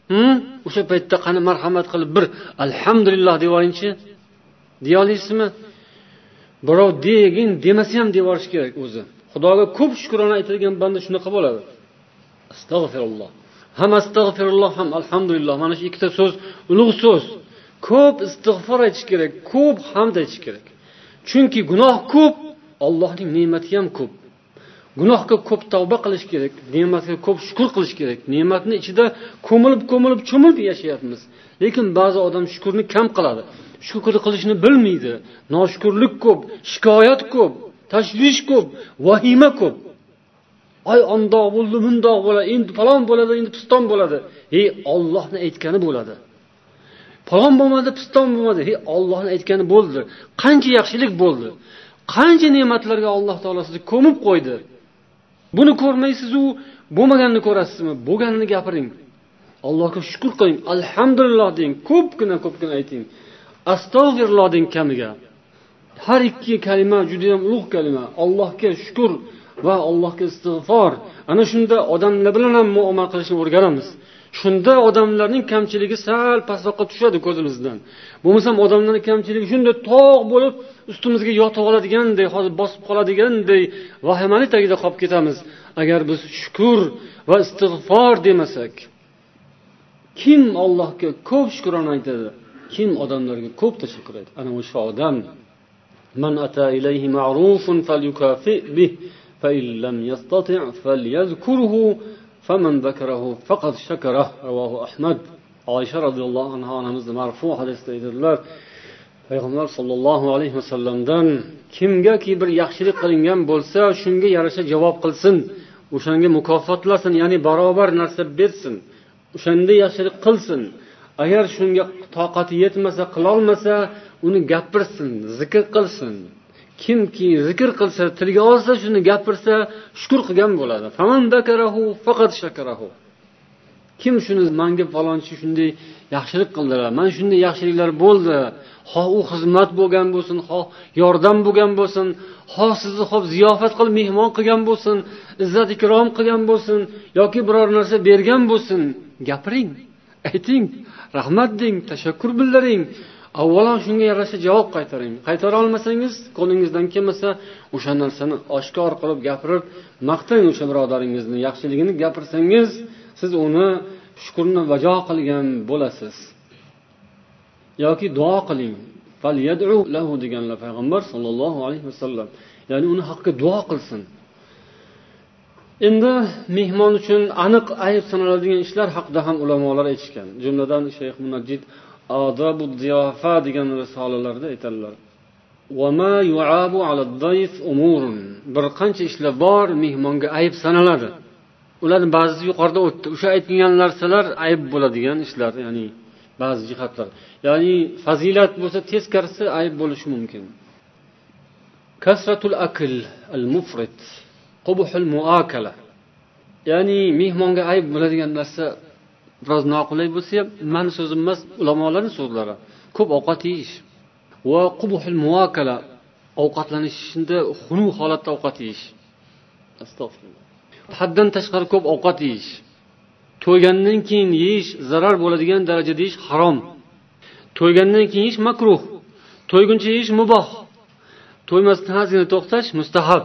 S1: O'sha paytda qani marhamat qilib bir alhamdulillah devoringchi. Deya olasizmi? Birov degin demasa ham devorish kerak o'zi. Xudoga ko'p shukrona aytilgan banda shunaqa bo'ladi. Astag'firulloh. Ham astag'firulloh ham alhamdulillah. Mana shu ikkita so'z ulug' so'z. Ko'p istig'for aytish kerak, ko'p hamd aytish kerak. Chunki gunoh ko'p, Allohning ne'mati ham ko'p. Gunohga ko'p tavba qilish kerak, ne'matga ko'p shukr qilish kerak. Ne'matni ichida cho'milib yashayapmiz. Lekin ba'zi odam shukrni kam qiladi. Shukr qilishni bilmaydi. Noshukrlik ko'p, shikoyat ko'p, tashvish ko'p, vahima ko'p. Ay ondoq bo'ldi, bundoq bo'ladi, endi falon bo'ladi, endi piston bo'ladi. Allohning aytgani bo'ladi. Falon bo'lmadi, piston bo'lmadi. Allohning aytgani bo'ldi. Qancha yaxshilik bo'ldi. Qancha ne'matlarga Alloh taolo sizni ko'mib qo'ydi. Buni ko'rmaysiz-u, bo'lmaganini ko'rasizmi? Bo'lganini gapiring. Allohga shukr qiling, alhamdulillah deng, ko'pgina ayting. Astag'firulloh deng kamiga. Har ikki kalima juda ham ulug' kalima. Allohga shukr va Allohga istig'for. Ana shunda odamlar bilan ham muomala qilishni o'rganamiz. Shunda odamlarning kamchiligi sal pastroqqa tushadi ko'zimizdan. Bo'lmasam odamlarning kamchiligi shunda tog' bo'lib ustimizga yotib oladiganday, hozir bosib qoladiganday vahimani tagida qolib ketamiz. Agar biz shukr va istig'for demasak, kim Allohga ko'p shukrona aytadi? Kim odamlarga ko'p tashakkur aytadi? Ana o'sha odam man ata ilayhi ma'rufun falyukafi bih fa in lam yastati' falyazkurhu faman zakarahu faqad shakara. Ravohu Ahmad. Oysha radhiyallohu anha onamizning marfu hadisida aytadilar, Payg'ambar sollallohu alayhi vasallamdan kimgaki bir yaxshilik qilingan bo'lsa, shunga yarasha javob qilsin, o'shanga mukofotlasin, ya'ni barobar narsa bersin. O'shanda yaxshilik qilsin. Agar shunga toqati yetmasa, qilolmasa, uni gapirsin, zikr qilsin. Kimki zikr qilsa, tilga olsa, shuni gapirsa, shukr qilgan bo'ladi. Faman dakarahu faqat shakarahu. Kim shuni menga falonchi shunday yaxshilik qildilar, men shunday yaxshiliklar bo'ldi, xoh u xizmat bo'lgan bo'lsin, xoh yordam bo'lgan bo'lsin, xoh sizni xo'p ziyofat qilib mehmon qilgan bo'lsin, izzat ikrom qilgan bo'lsin yoki biror narsa bergan bo'lsin, gapiring, ayting, rahmat deng, tashakkur bildiring. Avvalo shunga yarasha javob qaytaring. Qaytara olmasangiz, qo'lingizdan kelmasa, o'sha narsani oshkor qilib gapirib, maqtang o'sha birodaringizni, yaxshiligini gapirsangiz, siz uni shukrni bajo qilgan bo'lasiz. Yoki duo qiling. Falyad'u lahu deganlar payg'ambar sollallohu alayhi vasallam. Ya'ni uni haqqa duo qilsin. Endi mehmon uchun aniq ayb sanaladigan ishlar haqida ham ulamolar aytishgan. Jumladan Shayx Munajjid Adabud ziyofa degan risolalarida aytadilar. Va ma yu'abu 'ala ad-dayf umurun. Bir qancha ishlar bor mehmonga ayb sanaladi. Ularning ba'zisi yuqorida o'tdi. O'sha aytilgan narsalar ayb bo'ladigan ishlar, ya'ni ba'zi jihatlar. Ya'ni fazilat bo'lsa, teskarisi ayb bo'lishi mumkin. Kasratul akl al-mufrit, qubhul muakala. Ya'ni mehmonga ayb bo'ladigan narsa biroz noqulay bo'lsa ham, meni so'zim emas, ulamolarning so'zlari. Ko'p ovqat yeyish va qubhul muakala, ovqatlanishda xunuk holatda ovqat yeyish. Astagfirullah. Haddan tashqari ko'p ovqat yeyish. To'ygandan keyin yeyish zarar bo'ladigan darajada yeyish harom. To'ygandan keyin yeyish makruh. To'yguncha yeyish muboh. To'ymasdan ozgina to'xtash mustahab.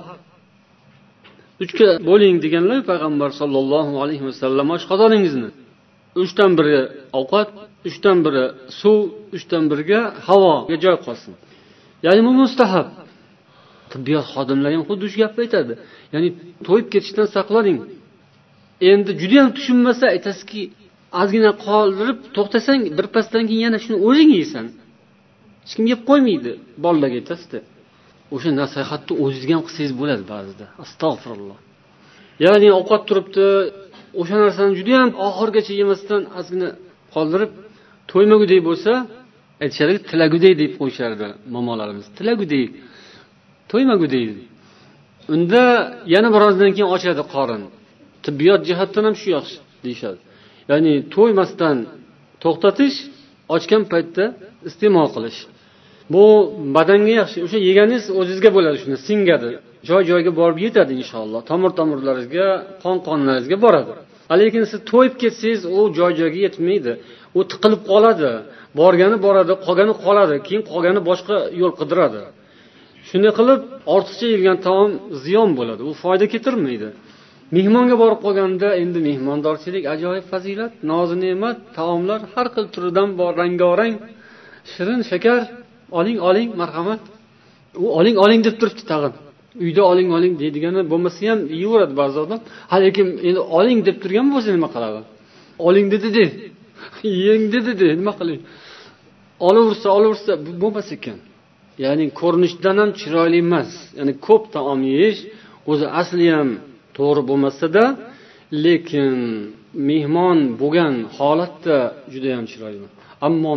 S1: 3ga bo'ling deganlar payg'ambar sollallohu alayhi vasallam oshqozoningizni. 3dan biri ovqat, 3dan biri suv, 3dan biriga havoga joy qolsin. Ya'ni bu mustahab. Tibbiyot xodimlari ham xuddi shu gapni aytadi. Ya'ni to'yib ketishdan saqlaning. Endi juda ham tushunmasa aytasizki, ozgina qoldirib to'xtasang, bir pasdan keyin yana shuni o'zing yeysan. Hech kim yeb qo'ymaydi, bolalarga aytasizda. O'sha nasihatni o'zingizga ham qilsangiz bo'ladi ba'zida. Astagfirulloh. Ya'ni ovqat turibdi, o'sha narsani juda ham oxirgacha yemasdan ozgina qoldirib to'ymagudek bo'lsa, aytishadi, tilagudek deb qo'yishardi momolarimiz. Tilagudek, to'ymagudek. Unda yana birozdan keyin ochadi qorin. Tibbiyot jihatdan ham shu yaxshi deyshadi. Ya'ni to'ymasdan to'xtatish, ochgan paytda iste'mol qilish. Bu badanga yaxshi. O'sha yeganingiz o'zingizga bo'ladi, shuni singadi. Joy-joyga borib yetadi inshaalloh. Tomir-tomirlaringizga, qon-qonlaringizga boradi. lekin siz to'yib ketsangiz u joy-joyiga yetmaydi. U tiqilib qoladi. Borgani boradi, qolgani qoladi. Keyin qolgani boshqa yo'l qidiradi. Shunday qilib ortiqcha yeyilgan taom ziyon bo'ladi. U foyda keltirmaydi. Mehmonga borib qolganda endi mehmondorchilik ajoyib fazilat, noz-ne'mat, taomlar har xil turidan bor, rang-rang, shirin, shakar, oling, marhamat. U oling deb turibdi tag'in. Uyda oling deydigani bo'lmasa ham yeyaveradi ba'zi odam. Lekin endi oling deb turgan bo'lsa nima qiladi? Oling dedi. Yeng dedi, nima qiling? Olaversa bo'lmas ekan. Ya'ni ko'rinishdan ham chiroyli emas. Ya'ni ko'p taom yeyish o'zi asli ham to'g'ri bo'lmasa-da, lekin mehmon bo'lgan holatda juda ham chiroyli. Ammo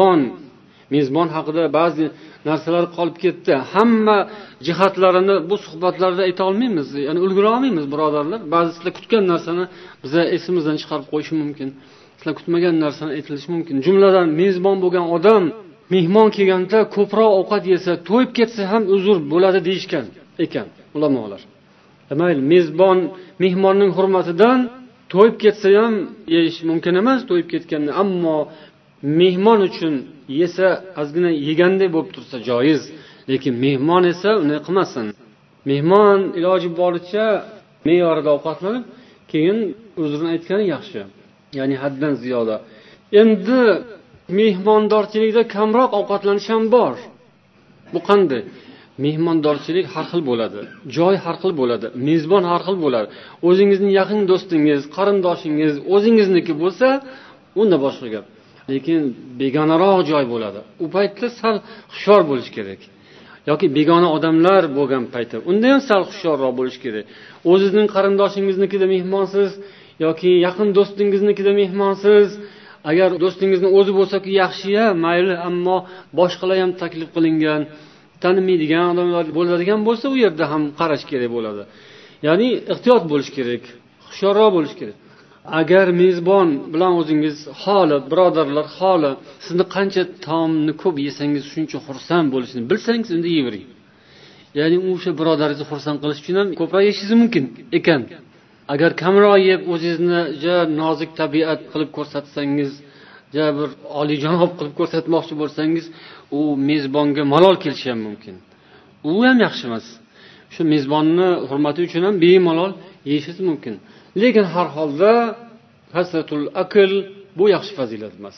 S1: mezbon haqida ba'zi narsalar qolib ketdi. Hamma jihatlarini bu suhbatlarda ayta olmaymiz, ya'ni ulgura olmaymiz, birodarlar. Ba'zi sizlar kutgan narsani biz esimizdan chiqarib qo'yish mumkin. Sizlar kutmagan narsani aytilishi mumkin. Jumladan mezbon bo'lgan odam mehmon kelganda ko'proq ovqat yesa, to'yib ketsa ham uzr bo'ladi deyishgan ekan ulamolar. Mayli, mehmonning hurmatidan to'yib ketsa ham yeyish mumkin emas, to'yib ketganda, ammo mehmon uchun yesa, ozgina yeganday bo'lib tursa joiz, lekin mehmon esa uni qilmasin. Mehmon iloji boricha me'yorida ovqatlanib, keyin uzrini aytgani yaxshi. Ya'ni haddan ziyoda. Endi mehmondorchilikda kamroq ovqatlanish ham bor. Bu qanday? Mehmondorchilik har xil bo'ladi, joy har xil bo'ladi, mezbon har xil bo'ladi. O'zingizning yaqin do'stingiz, qarindoshingiz o'zingizniki bo'lsa, unda boshqa gap. Lekin begonaroq joy bo'ladi. U paytda sal hushyor bo'lish kerak. Yoki begona odamlar bo'lgan paytda unda ham sal hushyorroq bo'lish kerak. O'zingizning qarindoshingizningida mehmonsiz yoki yaqin do'stingiznikida mehmonsiz, agar do'stingizning o'zi bo'lsa-ku yaxshi-ya, mayli, ammo boshqalar ham taklif qilingan, tanimaydigan odamlar bo'ladigan bo'lsa, u yerda ham qarash kerak bo'ladi. Ya'ni ehtiyot bo'lish kerak, hushyorroq bo'lish kerak. Agar mezbon bilan o'zingiz holi, birodarlar holi, sizni qancha taomni ko'p yesangiz shuncha xursand bo'lishini bilsangiz, unda yeyvering. Ya'ni o'sha birodaringizni xursand qilish uchun ham ko'proq yeyishingiz mumkin ekan. Agar kamroq yeb o'zingizni nozik tabiat qilib ko'rsatsangiz, bir oliyjanob qilib ko'rsatmoqchi bo'lsangiz, u mezbonga malol kelishi ham mumkin. U ham yaxshi emas. Shu mezbonni hurmati uchun ham bemalol yeyishingiz mumkin. Lekin har holda hasratul akl bu yaxshi fazilat emas.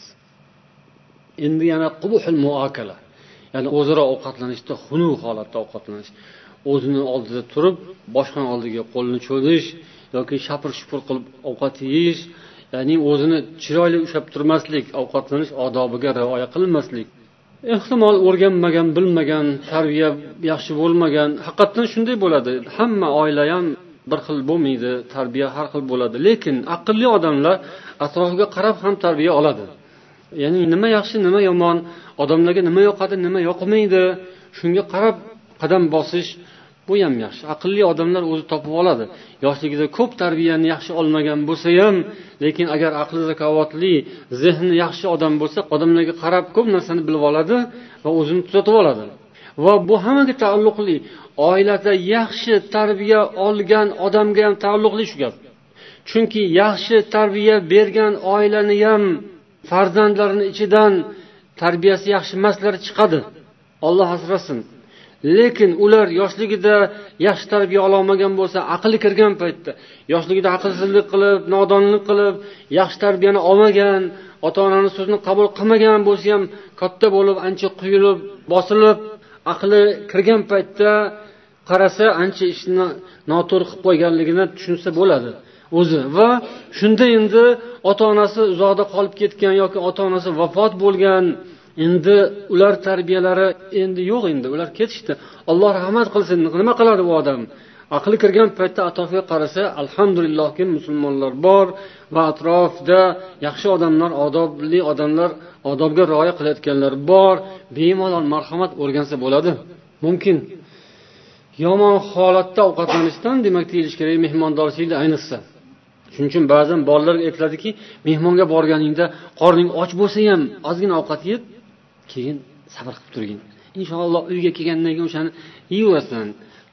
S1: Endi yana qubuhul muakala. Ya'ni o'zaro ovqatlanishda xunuk holatda ovqatlanish. O'zini oldida turib, boshqaning oldiga qo'lini cho'zish yoki shapir-shupur qilib ovqat yeyish, ya'ni o'zini chiroyli ushlab turmaslik, ovqatlanish odobiga rioya qilmaslik. Ehtimol o'rganmagan, bilmagan, tarbiya yaxshi bo'lmagan, haqiqatan shunday bo'ladi. Hamma oila ham bir xil bo'lmaydi, tarbiya har xil bo'ladi. Lekin aqlli odamlar atrofiga qarab ham tarbiya oladi. Ya'ni nima yaxshi, nima yomon, odamlarga nima yoqadi, nima yoqmaydi, shunga qarab qadam bosish bu ham yaxshi. Aqlli odamlar o'zi topib oladi. Yoshligida ko'p tarbiyani yaxshi olmagan bo'lsa ham, lekin agar aqli zakovatli, zehni yaxshi odam bo'lsa, odamlarga qarab ko'p narsani bilib oladi va o'zini tuzatib oladi. Va bu hammaga taalluqli. Oilada yaxshi tarbiya olgan odamga ham taalluqli shu gap. Chunki yaxshi tarbiya bergan oilani ham farzandlarining ichidan tarbiyasi yaxshi emaslar chiqadi. Alloh asrasin. Lekin ular yoshligida yaxshi tarbiya ololmagan bo'lsa, aqli kirgan paytda, yoshligida aqlsizlik qilib, nodonlik qilib, yaxshi tarbiyani olmagan, ota-onaning so'zini qabul qilmagan bo'lsa ham, katta bo'lib, ancha quyilib, bosilib, aqli kirgan paytda qarasa, ancha ishni noto'g'ri qilib qo'yganligini tushunsa bo'ladi o'zi. Va shunda endi ota-onasi uzoqda qolib ketgan yoki ota-onasi vafot bo'lgan, endi ular tarbiyalari endi yo'q, endi ular ketishdi. Alloh rahmat qilsin. Nima qiladi bu odam? Aqli kirgan paytda atrofiga qarasa, alhamdulillahki musulmonlar bor va atrofda yaxshi odamlar, odobli odamlar, odobga rioya qilayotganlar bor. Bemalol marhamat o'rgansa bo'ladi. Mumkin. Yomon holatda ovqatlanishdan demak tiyilish kerak, mehmondorchilikda ayniqsa. Shuning uchun ba'zan bolalarga aytiladiki, mehmonga borganingda qorning och bo'lsa ham ozgina ovqat yeb, keyin sabr qilib turgin. Inshaalloh uyga kelgandan keyin o'shani yeyversan.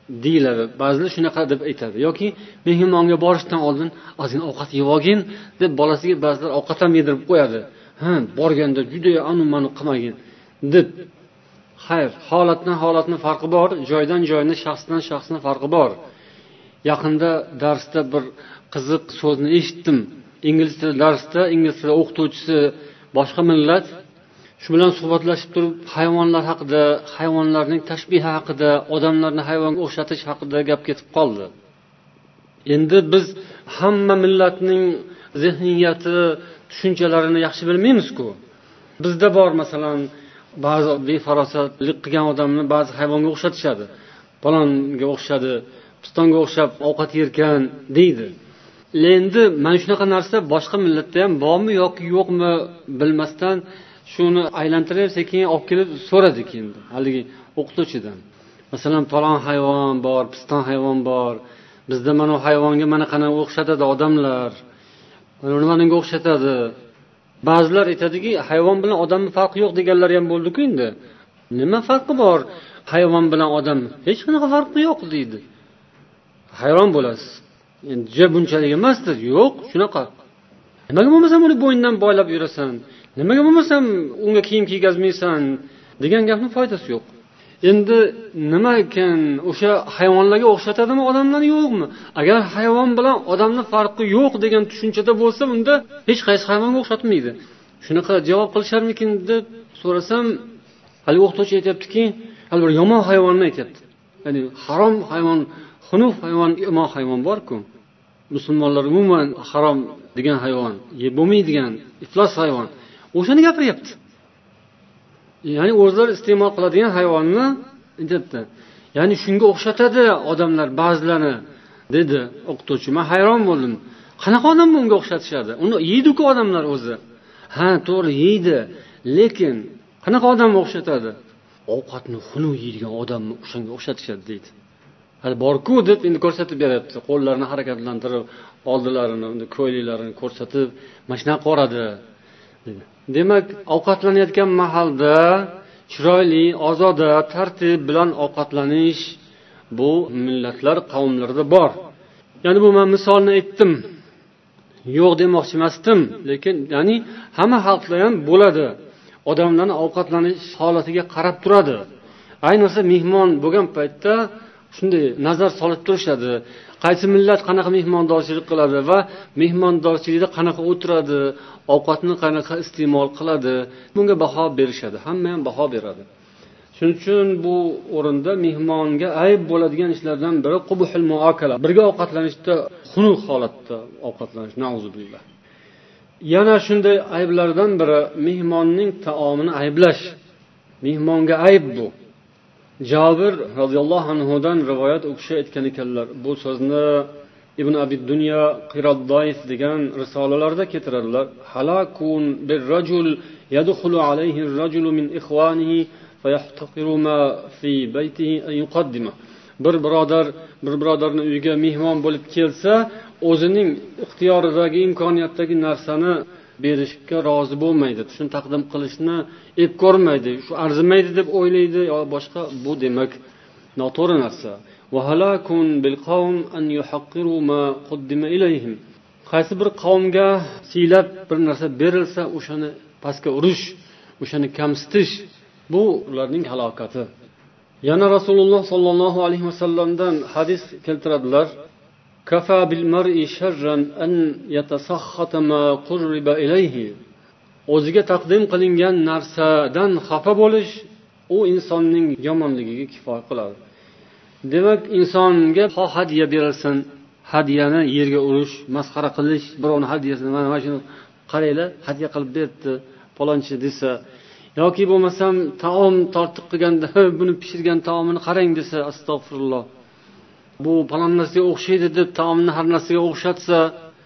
S1: deyiladi. Ba'zilar shunaqa deb aytadi. Yoki mehmonga borishdan oldin ozgina ovqat yeb olgin deb bolasiga ba'zilar ovqat ham yedirib qo'yadi. Borganda juda anu-manu qilmagin deb. Xayr, holatdan farqi bor, joydan joyni, shaxsdan shaxsni farqi bor. Yaqinda darsda bir qiziq so'zni eshitdim. Ingliz tili darsda ingliz tili o'qituvchisi boshqa millat shu bilan suhbatlashib turib, hayvonlar haqida, hayvonlarning tashbihi haqida, odamlarni hayvonga o'xshatish haqida gap ketib qoldi. Endi biz hamma millatning zehniyati, tushunchalarini yaxshi bilmaymiz-ku. Bizda bor masalan, ba'zi befarosatlik qilgan odamni ba'zi hayvonga o'xshatishadi. Palonga o'xshadi, pistonga o'xshab ovqat yerkan deydi. Endi mana shunaqa narsa boshqa millatda ham bormi yoki yo'qmi bilmasdan shuni aylantirib sekin olib kelib so'radi endi haligi o'qituvchidan. Masalan, falon hayvon bor, piston hayvon bor. Bizda mana hayvonga mana qana o'xshatadi odamlar. Nimaga o'xshatadi? Ba'zilar aytadiki, hayvon bilan odamning farqi yo'q deganlar ham bo'ldi-ku endi. Nima farqi bor hayvon bilan odam? Hech qanaqa farqi yo'q deydi. Hayron bo'lasiz. Endi bunchalik emasdi. Yo'q, shunaqa. Nimaga bo'lmasam uni bo'ynidan boylab yurasan? Nimaga bo'lmasam unga kiyim kiygazmaysan degan gapning foydasi yo'q. Endi nima ekan, o'sha hayvonlarga o'xshatadimi odamlarni yo'qmi? Agar hayvon bilan odamning farqi yo'q degan tushunchada bo'lsa, unda hech qaysi hayvonga o'xshatmaydi. Shunaqa javob qilisharmikin deb so'rasam, hali o'qituvchi aytibdiki, hali bir yomon hayvonni aytibdi. Ya'ni harom hayvon, xunuf hayvon, yomon hayvon bor-ku. Musulmonlar umuman harom degan hayvon, yeb bo'lmaydigan iflos hayvon. O'shani gapiryapti. Ya'ni o'zlari iste'mol qiladigan hayvonni aytibdi. Ya'ni shunga o'xshatadi odamlar ba'zilarini dedi o'qituvchi. Men hayron bo'ldim. Qanaqa odam bunga o'xshatishadi? Uni yeydi-ku odamlar o'zi. Ha, to'g'ri yeydi, lekin qanaqa odamga o'xshatadi? Ovqatni xunuk yeydigan odamni o'shanga o'xshatishadi deydi. Hali bor-ku deb endi ko'rsatib beryapti. Qo'llarini harakatlantirib, oldilarini, unda ko'yliklarini ko'rsatib, mana shunaqa qoradi dedi. Demak, ovqatlanayotgan mahalda chiroyli, ozoda, tartib bilan ovqatlanish bu millatlar, qavmlarda bor. Ya'ni bu men misolni aytdim. Yo'q demoqchi emasdim, lekin ya'ni hamma xalqda ham bo'ladi. Odamlarning ovqatlanish holatiga qarab turadi. Ayniqsa mehmon bo'lgan paytda shunday nazar solib turishadi. Qaysi millat qanaqa mehmondorchilik qiladi va mehmondorchilikda qanaqa o'tiradi, ovqatni qanaqa iste'mol qiladi, bunga baho berishadi. Hamma ham baho beradi. Shuning uchun bu o'rinda mehmonga ayb bo'ladigan ishlardan biri qubuhul muakala. Birga ovqatlanishda xunuk holatda ovqatlanish, nauzubillah. Yana shunday ayblardan biri mehmonning taomini ayblash. Mehmonga ayb bu. Jabir radhiyallohu anhudan rivoyat u kishi aytgan ekanlar. Bu so'zni Ibn Abi Dunya Qiraddoif degan risolalarda keltiradilar. Halakun bir-rajul yadkhulu alayhi ar-rajulu min ikhwanihi fayahtaqiru ma fi baytihi an yuqaddima. Bir birodarning uyiga mehmon bo'lib kelsa, o'zining ixtiyoridagi, imkoniyatdagi narsani berishga rozi bo'lmaydi. Shuni taqdim qilishni ep ko'rmaydi. Shu arzimaydi deb o'ylaydi yo boshqa. Bu demak noto'g'ri narsa. Va halakun bil qawm an yuhaqqiru ma quddima ilayhim. Qaysi bir qavmga siylab bir narsa berilsa, o'shani pastga urish, o'shani kamsitish bu ularning halokati. Yana Rasululloh sollallohu alayhi vasallamdan hadis keltiradilar. Kafa bil mar'i sharran an yatasakhata ma qurriba ilayhi. O'ziga taqdim qilingan narsadan xafa bo'lish u insonning yomonligiga kifoya qiladi. Demak, insonga hadiya berilsin, hadiyani yerga urish, masxara qilish, birovning hadiyasini mana shuni qaranglar, hadiya qilib berdi, palonchi desa, yoki bo'lmasam taom tortiq qilganda buni pishirgan taomini qarang desa, astag'firulloh. Bu falon narsaga o'xshaydi deb taomni har narsaga o'xshatsa,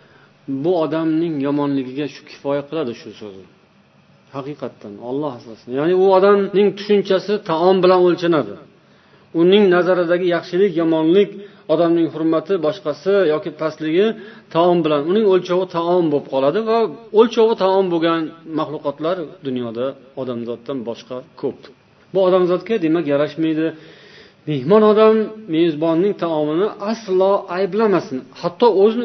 S1: bu odamning yomonligiga shu kifoya qiladi shu so'zi. Haqiqatan Alloh asrasin. Ya'ni u odamning tushunchasi taom bilan o'lchanadi. Uning nazaridagi yaxshilik, yomonlik, odamning hurmati, boshqasi yoki pastligi taom bilan, uning o'lchovi taom bo'lib qoladi va o'lchovi taom bo'lgan mahluqotlar dunyoda odamzoddan boshqa ko'p. Bu odamzodga demak yarashmaydi. Mehmon odam mezbonning taomini aslo ayblamasin. Hatto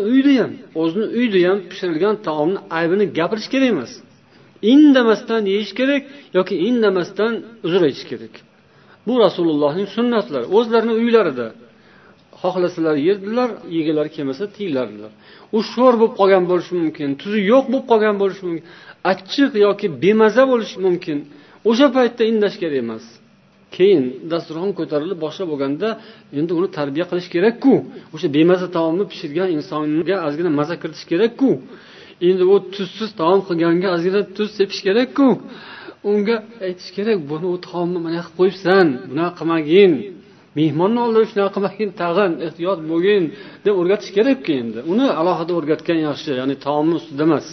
S1: o'zini uyida ham pishirilgan taomni aybini gapirish kerak emas. Indamasdan yeyish kerak yoki indamasdan uzr aytish kerak. Bu Rasulullohning sunnatlari. O'zlarining uylarida xohlasalar yerdilar, yegalari kelmasa tiyiladilar. U sho'r bo'lib qolgan bo'lishi mumkin, tuzi yo'q bo'lib qolgan bo'lishi mumkin, achchiq yoki bemaza bo'lishi mumkin. O'sha paytda indash kerak emas. Keyin dasturxon ko'tarilib boshlab bo'lganda endi uni tarbiya qilish kerak-ku. O'sha bemaza taomni pishirgan insonga ozgina maza kiritish kerak-ku. Endi u tuzsiz taom qilganga ozgina tuz sepish kerak-ku. Unga aytish kerak, buni u taomni mana qilib qo'yibsan, bunaqa qilmagin. Mehmonni oldida shunaqa qilmagin, tag'in ehtiyot bo'lgin deb o'rgatish kerak-ku endi. Uni alohida o'rgatgan yaxshi, ya'ni taomni ustida emas.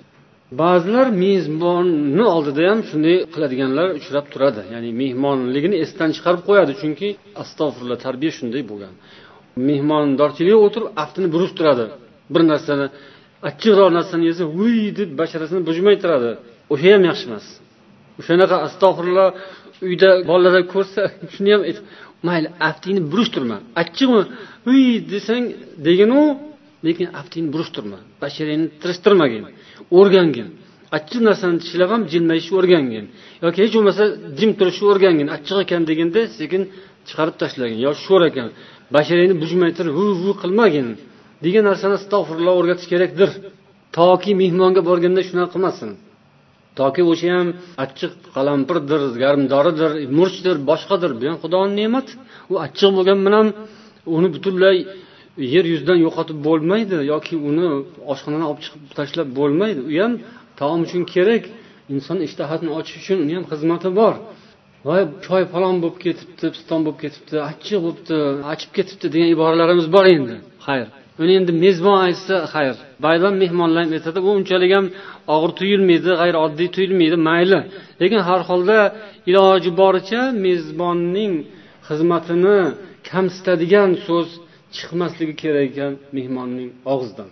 S1: Ba'zilar mezbonni oldida ham shunday qiladiganlar uchrab turadi. Ya'ni mehmonligini esdan chiqarib qo'yadi, chunki astag'firullah, tarbiya shunday bo'lgan. Mehmondorchilikka o'tirib, aftini burishtiradi. Bir narsani, achchiqroq narsani yesa, "Vuy" deb basharasini bujmaytiradi. O'sha ham yaxshi emas. O'shanaqa astag'firullah uyda bolalar ko'rsa, shuni ham mayli, aftingni burishtirma. Achchiqmi? "Uy" desang deginu, lekin aftingni burishtirma. Basharangni tirishtirmagin. O'rgangin. Achchiq narsani tishlab ham jilmayishni o'rgangin. Yoki hech bo'lmasa jim turishni o'rgangin. Achchiq ekan deganda sekin chiqarib tashlagin. Yo sho'r ekan, basharangni bujmaytirib, "Hu qilmagin" degan narsani astag'firullah o'rgatish kerakdir. Toki mehmonga borganda shunaqa qilmasin. Toki o'sha ham achchiq qalampirdir, garmdoridir, murchdir, boshqadir. Bu ham Xudoning ne'mati. U achchiq bo'lgan bilan uni butunlay yer yuzidan yo'qotib bo'lmaydi yoki uni oshxonadan olib chiqib tashlab bo'lmaydi. U ham taom uchun kerak. Inson ishtahasini ochish uchun uni ham xizmati bor. Voy, choy falon bo'lib ketibdi, piston bo'lib ketibdi, achchiq bo'libdi, achib ketibdi degan iboralarimiz bor endi. Xayr. Uni endi mezbon aytsa, xayr. Bayram mehmonlar ham aytadi, bu unchalik ham og'ir tuyulmaydi, g'ayrioddiy tuyulmaydi, mayli. Lekin har holda iloji boricha mezbonning xizmatini kamsitadigan so'z chiqmasligi kerak ekan mehmonning og'zidan.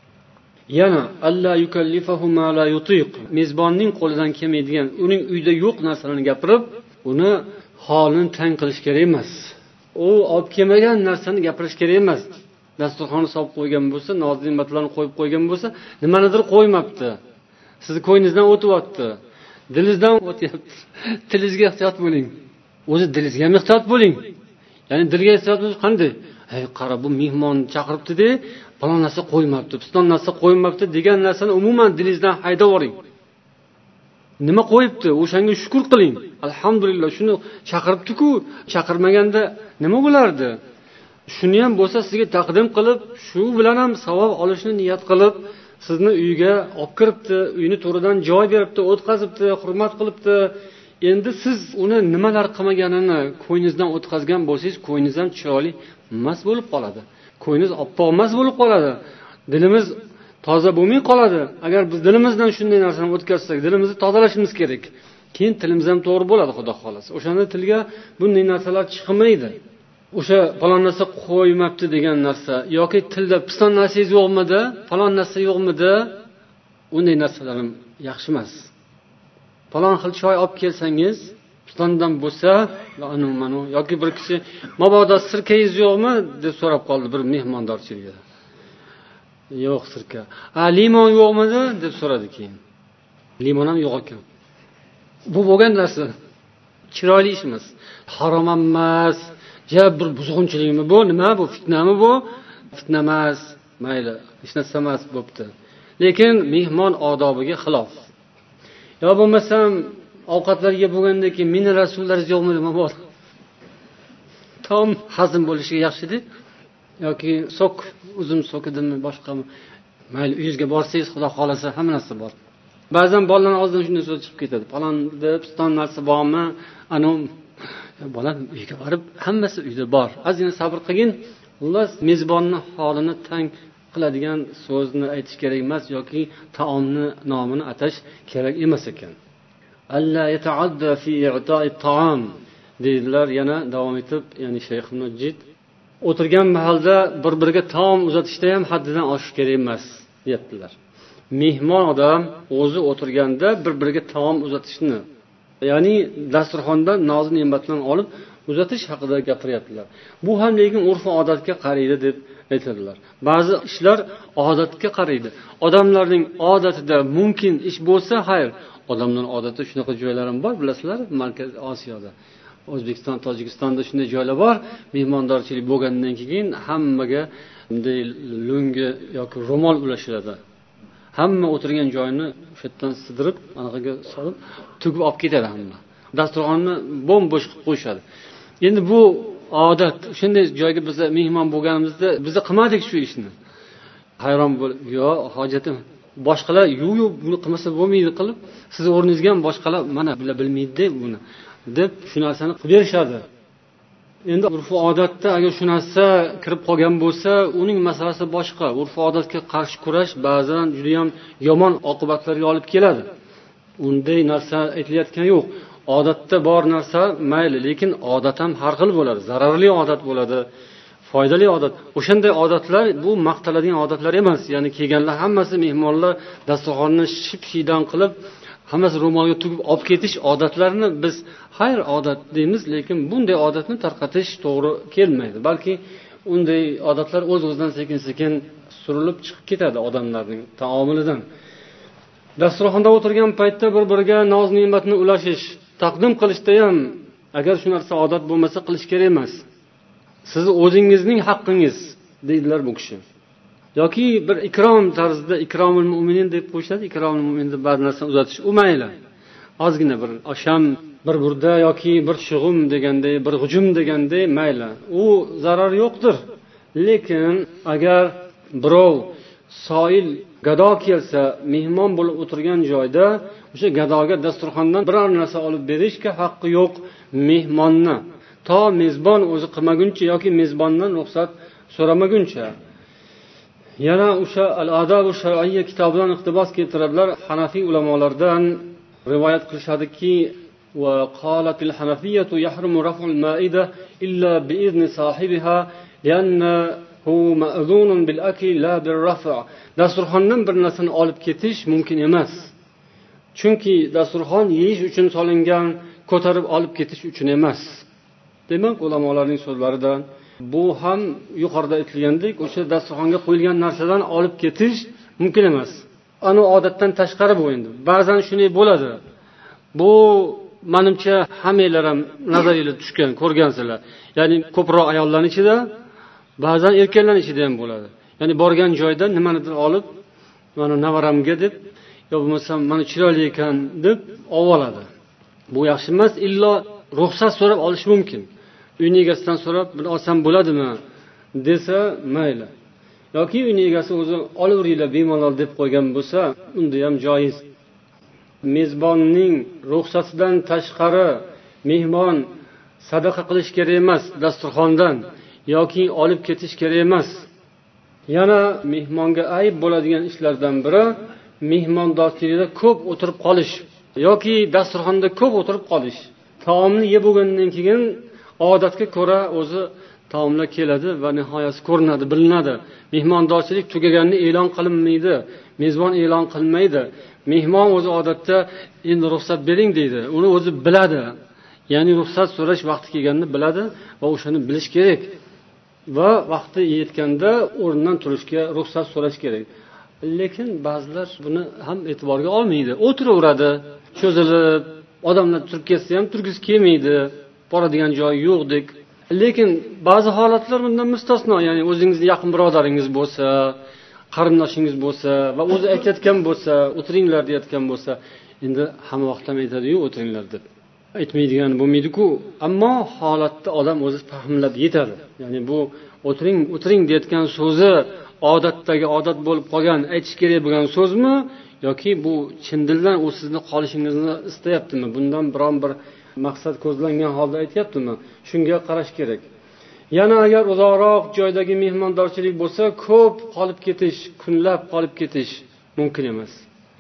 S1: Yana alla yukallifahu ma la yutiq. Mezbonning qo'lidan kelmaydigan, uning uyda yo'q narsalarni gapirib, uni holini tang qilish kerak emas. U olib kelmagan narsani gapirish kerak emas. Dasturxonni solib qo'ygan bo'lsa, noz-ne'matlarni qo'yib qo'ygan bo'lsa, nimanidir qo'ymabdi. Sizni ko'nglingizni o'tyapti. Dilingizdan o'tyapti. Tilingizga ehtiyot bo'ling. O'zi dilingizga ham ehtiyot bo'ling. Ya'ni dilga ehtiyot bo'lish qanday? "Hey, qara, bu mehmon chaqiribdi-de, falon narsa qo'ymabdi, piston narsa qo'ymabdi" degan narsani umuman dilingizdan haydab yuboring. Nima qo'yibdi? O'shanga shukr qiling. Alhamdulillah, shuni chaqiribdi-ku, chaqirmaganda nima bo'lardi? Shuni ham bo'lsa sizga taqdim qilib, shu bilan ham savob olishni niyat qilib, sizni uyiga olib kiribdi, uyini to'ridan joy beribdi, o'tkazibdi, hurmat qilibdi. Endi siz uni nimalar qilmaganini ko'ngingizdan o'tkazgan bo'lsangiz, ko'nglingiz ham chiroyli emas bo'lib qoladi. Ko'nglingiz oppoq emas bo'lib qoladi. Dilimiz toza bo'lmay qoladi. Agar biz dilimizdan shunday narsani o'tkazsak, dilimizni tozalashimiz kerak. Keyin tilimiz ham to'g'ri bo'ladi, Xudo xolasa. O'shanda tilga bunday narsalar chiqmaydi. O'sha falon narsa qo'ymabdi degan narsa yoki tilda piston narsangiz yo'qmidi, falon narsa yo'qmidi, unday narsalar ham yaxshi emas. Falon xil choy olib kelsangiz, pistondan bo'lsa, mana yoki bir kishi mabodo sirkangiz yo'qmi deb so'rab qoldi bir mehmondorchilikda. Yo'q sirka. Limon yo'qmidi deb so'radi keyin. Limon ham yo'q ekan. Bu bo'lgan narsa chiroyli ish emas. Harom emas. Ya bir buzg'unchilikmi bu? Nima bu? Fitnami bu? Fitna emas. Mayli, hech narsa emas bo'pti. Lekin mehmon odobiga xilof. Yo bo'lmasam ovqatlarga bo'lgandan keyin mineral suvlaringiz yo'qmi deb bor. Tom hazm bo'lishiga yaxshi-da. Yoki sok, uzum sokidimi, boshqami. Mayli, uyingizga borsangiz, Xudo xolasa hamma narsa bor. Ba'zan bolalarning og'zidan shunday so'z chiqib ketadi. Falonda piston narsa bormi? Ana bola uyga borib, hammasi uyda bor. Ozgina sabr qilgin. Xullas, mezbonni holini tang qiladigan so'zni aytish kerak emas yoki taomni nomini atash kerak emas ekan. Alla yata'adda fi i'ta'i ta'am deydilar, yana davom etib, ya'ni Shayx Munajjid o'tirgan mahalda bir-biriga taom uzatishda ham haddidan oshish kerak emas, deyaptilar. Mehmon odam o'zi o'tirganda bir-biriga taom uzatishni, ya'ni dasturxondan noz-ne'matlarni olib uzatish haqida gapiryaptilar. Bu ham lekin urf odatga qaraydi deb aytadilar. Ba'zi ishlar odatga qaraydi. Odamlarning odatida mumkin ish bo'lsa, xayr. Odamlarning odatida shunaqa joylar ham bor, bilasizlar, Markaziy Osiyoda. O'zbekiston, Tojikistonda shunday joylar bor. Mehmondorchilik bo'lgandan keyin hammaga bunday lungi yoki ro'mol ulashiladi. Hamma o'tirgan joyini o'sha yerdan sidirib, anaqaga solib, tugib olib ketadi hamma. Dasturxonni bo'm-bo'sh qilib qo'yishadi. Endi bu odat. Shunday joyga biz mehmon bo'lganimizda biz qilmadik shu ishni. Hayron bo'lib, "Yo, hojatim, boshqalar yo'q, buni qilmasa bo'lmaydi qilib, siz o'rningizga ham boshqalar mana bilmaydi buni" deb shu narsani qilib berishadi. Endi urf odatda agar shu narsa kirib qolgan bo'lsa, uning masalasi boshqa. Urf odatga qarshi kurash ba'zan juda ham yomon oqibatlarga olib keladi. Unday narsa aytilayotgani yo'q. Odatda bor narsa mayli, lekin odat ham har xil bo'ladi. Zararli odat bo'ladi, foydali odat. O'shanday odatlar bu maqtaladigan odatlar emas. Ya'ni kelganlar hammasi mehmonlar dasturxonni ship-shiydan qilib, hammasi ro'molga tugib olib ketish odatlarini biz xayr odat deymiz, lekin bunday odatni tarqatish to'g'ri kelmaydi. Balki unday odatlar o'z-o'zidan sekin-sekin surilib chiqib ketadi odamlarning taomulidan. Dasturxonda o'tirgan paytda bir-biriga noz-ne'matni ulashish, taqdim qilishda ham agar shu narsa odat bo'lmasa qilish kerak emas. Siz o'zingizning haqqingiz deydilar bu kishi. Yoki bir ikrom tarzida ikromul mu'minin deb qo'yishadi. Ikromul mu'min deb ba'zi narsani uzatish. U mayli. Ozgina bir osham, bir burda yoki bir shug'um deganday, bir hujum deganday mayli. U zarar yo'qdir. Lekin agar birov soil gado kelsa, mehmon bo'lib o'tirgan joyda o'sha gadoga dasturxondan biror narsa olib berishga haqqi yo'q mehmonni. To mezbon o'zi qilmaguncha yoki mezbondan ruxsat so'ramaguncha. Yana o'sha al-adab shar'iyya kitobidan iqtibos keltiradilar. Hanafiy ulamolardan rivoyat qilishadiki, va qalatil hanafiyyatu yahrumu raf'ul ma'ida illa bi izni sohibiha li'annahu ma'zunun bil akli la bir raf'. Dasturxondan bir narsani olib ketish mumkin emas. Chunki dasturxon yeyish uchun solingan, ko'tarib olib ketish uchun emas. Demak, ulamolarning so'zlaridan bu ham yuqorida aytilgandek, o'sha dasturxonga qo'yilgan narsadan olib ketish mumkin emas. Ana odatdan tashqari bu endi. Ba'zan shunday bo'ladi. Bu menimcha hammalar ham nazaringizga tushgan, ko'rgansizlar. Ya'ni ko'proq ayollar ichida, ba'zan erkaklar ichida ham bo'ladi. Ya'ni borgan joyda nimanidir olib, mana navaramga deb, yo bo'lmasa mana chiroyli ekan deb oladi. Bu yaxshi emas, illo ruxsat so'rab olish mumkin. Uyning egasidan so'rab, "Buni olsam bo'ladimi?" desa, mayli. Yoki uyning egasi o'zi olaveringlar bemalol deb qo'ygan bo'lsa, unda ham joiz. Mezbonning ruxsatidan tashqari mehmon sadaqa qilish kerak emas dasturxondan yoki olib ketish kerak emas. Yana mehmonga ayib bo'ladigan ishlardan biri mehmondorchilikda ko'p o'tirib qolish yoki dasturxonda ko'p o'tirib qolish. Taomni yeb bo'lgandan keyin odatga ko'ra o'zi taomlar keladi va nihoyasi ko'rinadi, bilinadi. Mehmondorchilik tugaganini e'lon qilinmaydi, mezbon e'lon qilmaydi. Mehmon o'zi odatda endi ruxsat bering deydi. Uni o'zi biladi. Ya'ni ruxsat so'rash vaqti kelganini biladi va o'shani bilish kerak. Va vaqti yetganda o'rnidan turishga ruxsat so'rash kerak. Lekin ba'zilar buni ham e'tiborga olmaydi. O'tiraveradi, cho'zilib, odamlar turib ketsa ham turgisi kelmaydi. Boradigan joyi yo'qdek. Lekin ba'zi holatlar bundan mustasno, ya'ni o'zingizning yaqin birodaringiz bo'lsa, qarindoshingiz bo'lsa va o'zi aytayotgan bo'lsa, o'tiringlar deyotgan bo'lsa, endi hamma vaqt ham aytadi-yu, o'tiringlar deb. Aytmaydigan bo'lmaydi-ku, ammo holatda odam o'zi fahmlab yetadi. Ya'ni bu o'tiring deyotgan so'zi odatdagi odat bo'lib qolgan, aytish kerak bo'lgan so'zmi yoki bu chin dildan u sizni qolishingizni istayaptimi? Bundan biron bir maqsad ko'zlangan holda aytayaptimi? Shunga qarash kerak. Yana agar uzoqroq joydagi mehmondorchilik bo'lsa, ko'p qolib ketish, kunlab qolib ketish mumkin emas.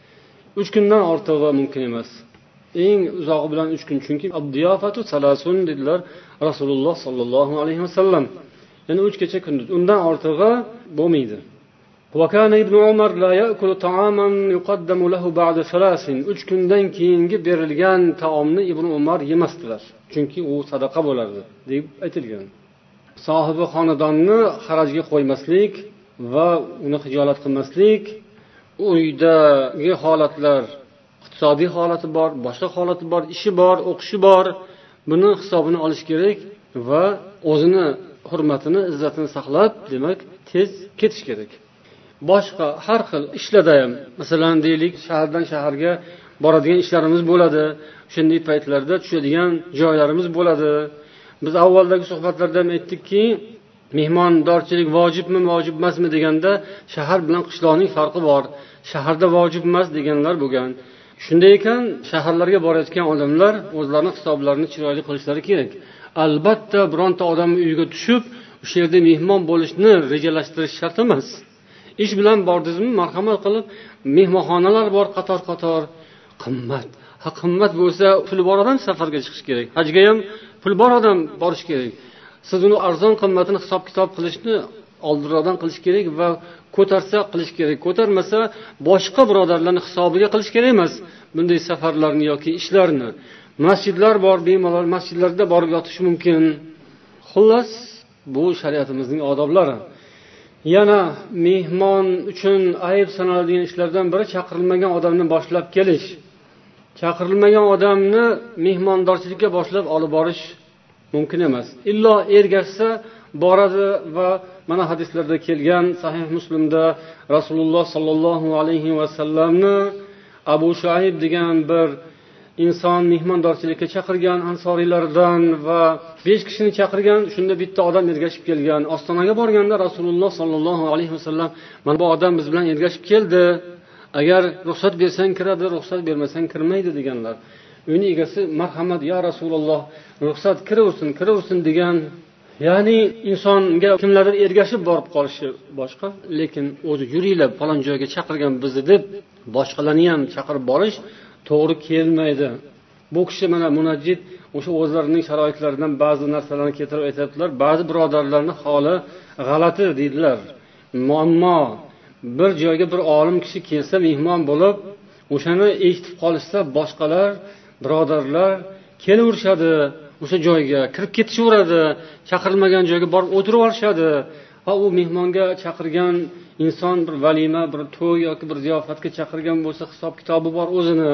S1: 3 kundan ortig'i mumkin emas. Eng uzog'i bilan 3 kun, chunki ad-diyafatu salasun dedilar Rasululloh sallallohu alayhi vasallam. Ya'ni 3 kecha kunduz. Undan ortig'i bo'lmaydi. وكان ابن عمر لا يأكل طعاما يقدم له بعد 3 kundan keyingi berilgan taomni ibn Umar yemasdilar, chunki u sadaqa bo'lardi deb aytilgan. Sohibi xonadonni harajga qo'ymaslik va uni xijolat qilmaslik, uydagi holatlar, iqtisodiy holati bor, boshqa holati bor, ishi bor, o'qishi bor, buni hisobini olish kerak va o'zini hurmatini, izzatini saqlab, demak, tez ketish kerak. Boshqa har xil ishlarda ham, masalan deylik, shahardan shaharga boradigan ishlarimiz bo'ladi, shunday paytlarda tushadigan joylarimiz bo'ladi. Biz avvaldagi suhbatlarda ham aytdikki, mehmondorchilik vojibmi, vojib emasmi deganda shahar bilan qishloqning farqi bor. Shaharda vojib emas deganlar bo'lgan. Shunday ekan, shaharlarga borayotgan odamlar o'zlarining hisoblarini chiroyli qilishlari kerak. Albatta, bironta odam uyiga tushib, o'sha yerda mehmon bo'lishni rejalashtirish shart emas. Ish bilan bordingizmi, marhamat qilib, mehmonxonalar bor qator-qator, qimmat. Qimmat bo'lsa, puli bor odam safarga chiqish kerak. Hajga ham pul bor odam borish kerak. Siz uni arzon qimmatini hisob-kitob qilishni oldinroqdan qilish kerak va ko'tarsa qilish kerak. Ko'tarmasa, boshqa birodarlarning hisobiga qilish kerak emas. Bunday safarlarni yoki ishlarni. Masjidlar bor, bemalol masjidlarda borib yotish mumkin. Xullas, bu shariatimizning odoblari. Yana mehmon uchun ayib sanaladigan ishlardan biri chaqirilmagan odamni boshlab kelish. Chaqirilmagan odamni mehmondorchilikka boshlab olib borish mumkin emas. Illo ergashsa boradi va mana hadislarda kelgan Sahih Muslimda Rasululloh sallallohu alayhi va sallamni Abu Shuayb degan bir inson mehmondorchilikka chaqirgan ansoriylardan va 5 kishini chaqirgan. Shunda bitta odam ergashib kelgan. Ostonaga borganda Rasululloh sallallohu alayhi va sallam, "Mana bu odam biz bilan ergashib keldi. Agar ruxsat bersang kiradi, ruxsat bermasang kirmaydi" deganlar. Uyning egasi, "Marhamat ya Rasululloh, ruxsat kiraversin" degan. Ya'ni insonga kimlardir ergashib borib qolishi boshqa, lekin o'zi yuringlar falon joyga chaqirgan bizni deb boshqalarni ham chaqirib borish to'g'ri kelmaydi. Bu kishi mana munajjid o'sha o'zlarining sharoitlaridan ba'zi narsalarni keltirib aytadilar. Ba'zi birodarlarning holi g'alati deydilar. Muammo bir joyga bir olim kishi kelsa mehmon bo'lib, o'shani eshitib qolishsa boshqalar, birodarlar kelaverishadi. O'sha joyga kirib ketishaveradi, chaqirilmagan joyga borib o'tirib olishadi. Va u mehmonga chaqirgan inson bir valima, bir to'y yoki bir ziyofatga chaqirgan bo'lsa, hisob kitobi bor o'zini.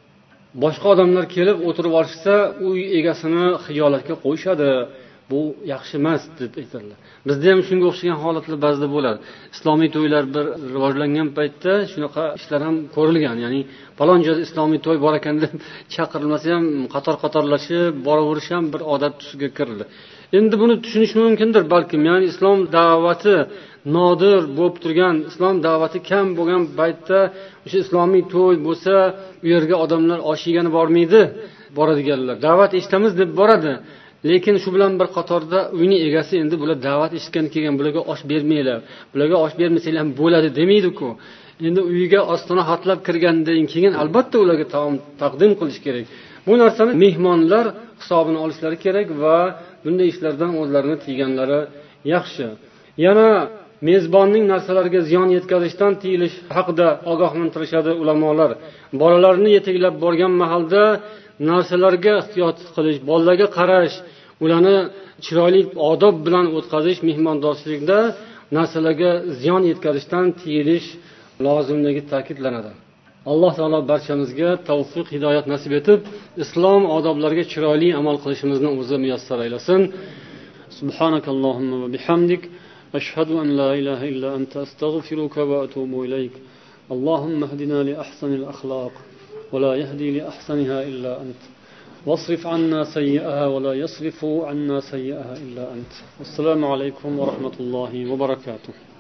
S1: Boshqa odamlar kelib o'tirib olishsa, uy egasini xijolatga qo'yishadi. Bu yaxshi emas deb aytadilar. Bizda ham shunga o'xshagan holatlar ba'zida bo'ladi. Islomiy to'ylar bir rivojlangan paytda shunaqa ishlar ham ko'rilgan. Ya'ni falon joyda islomiy to'y bor ekan deb chaqirilmasa ham qator-qatorlashib boraverish ham bir odat tusiga kirildi. Endi buni tushunish mumkindir balkim. Ya'ni islom da'vati nodir bo'lib turgan, islom da'vati kam bo'lgan paytda o'sha islomiy to'y bo'lsa, u yerga odamlar osh yegani bormaydi, boradiganlar. Da'vat eshitamiz deb boradi. Lekin shu bilan bir qatorda uyning egasi endi bular da'vat eshitgan kelgan, bularga osh bermanglar, bularga osh bermasanglar ham bo'ladi demaydi-ku. Endi uyiga ostona hatlab kirgandan keyin albatta ularga taom taqdim qilish kerak. Bu narsani mehmonlar hisobini olishlari kerak va bunday ishlardan o'zlarini tiyganlari yaxshi. Yana mezbonning narsalarga ziyon yetkazishdan tiyilish haqida ogohlantirishadi ulamolar. Bolalarni yetaklab borgan mahalda narsalarga ehtiyot qilish, bolalarga qarash, ularni chiroyli odob bilan o'tkazish, mehmondorchilikda narsalarga ziyon yetkazishdan tiyilish lozimligi ta'kidlanadi. Alloh taolo barchamizga tavfiq, hidoyat nasib etib, islom odoblariga chiroyli amal qilishimizni o'zi muyassar aylasin. Subhanakallohumma va bihamdik, ashhadu an la ilaha illa anta astaghfiruka va atubu ilayk. Allohumma hdina li ahsanil akhlaq ولا يهدي لأحسنها إلا أنت واصرف عنا سيئها ولا يصرف عنا سيئها إلا أنت. السلام عليكم ورحمة الله وبركاته.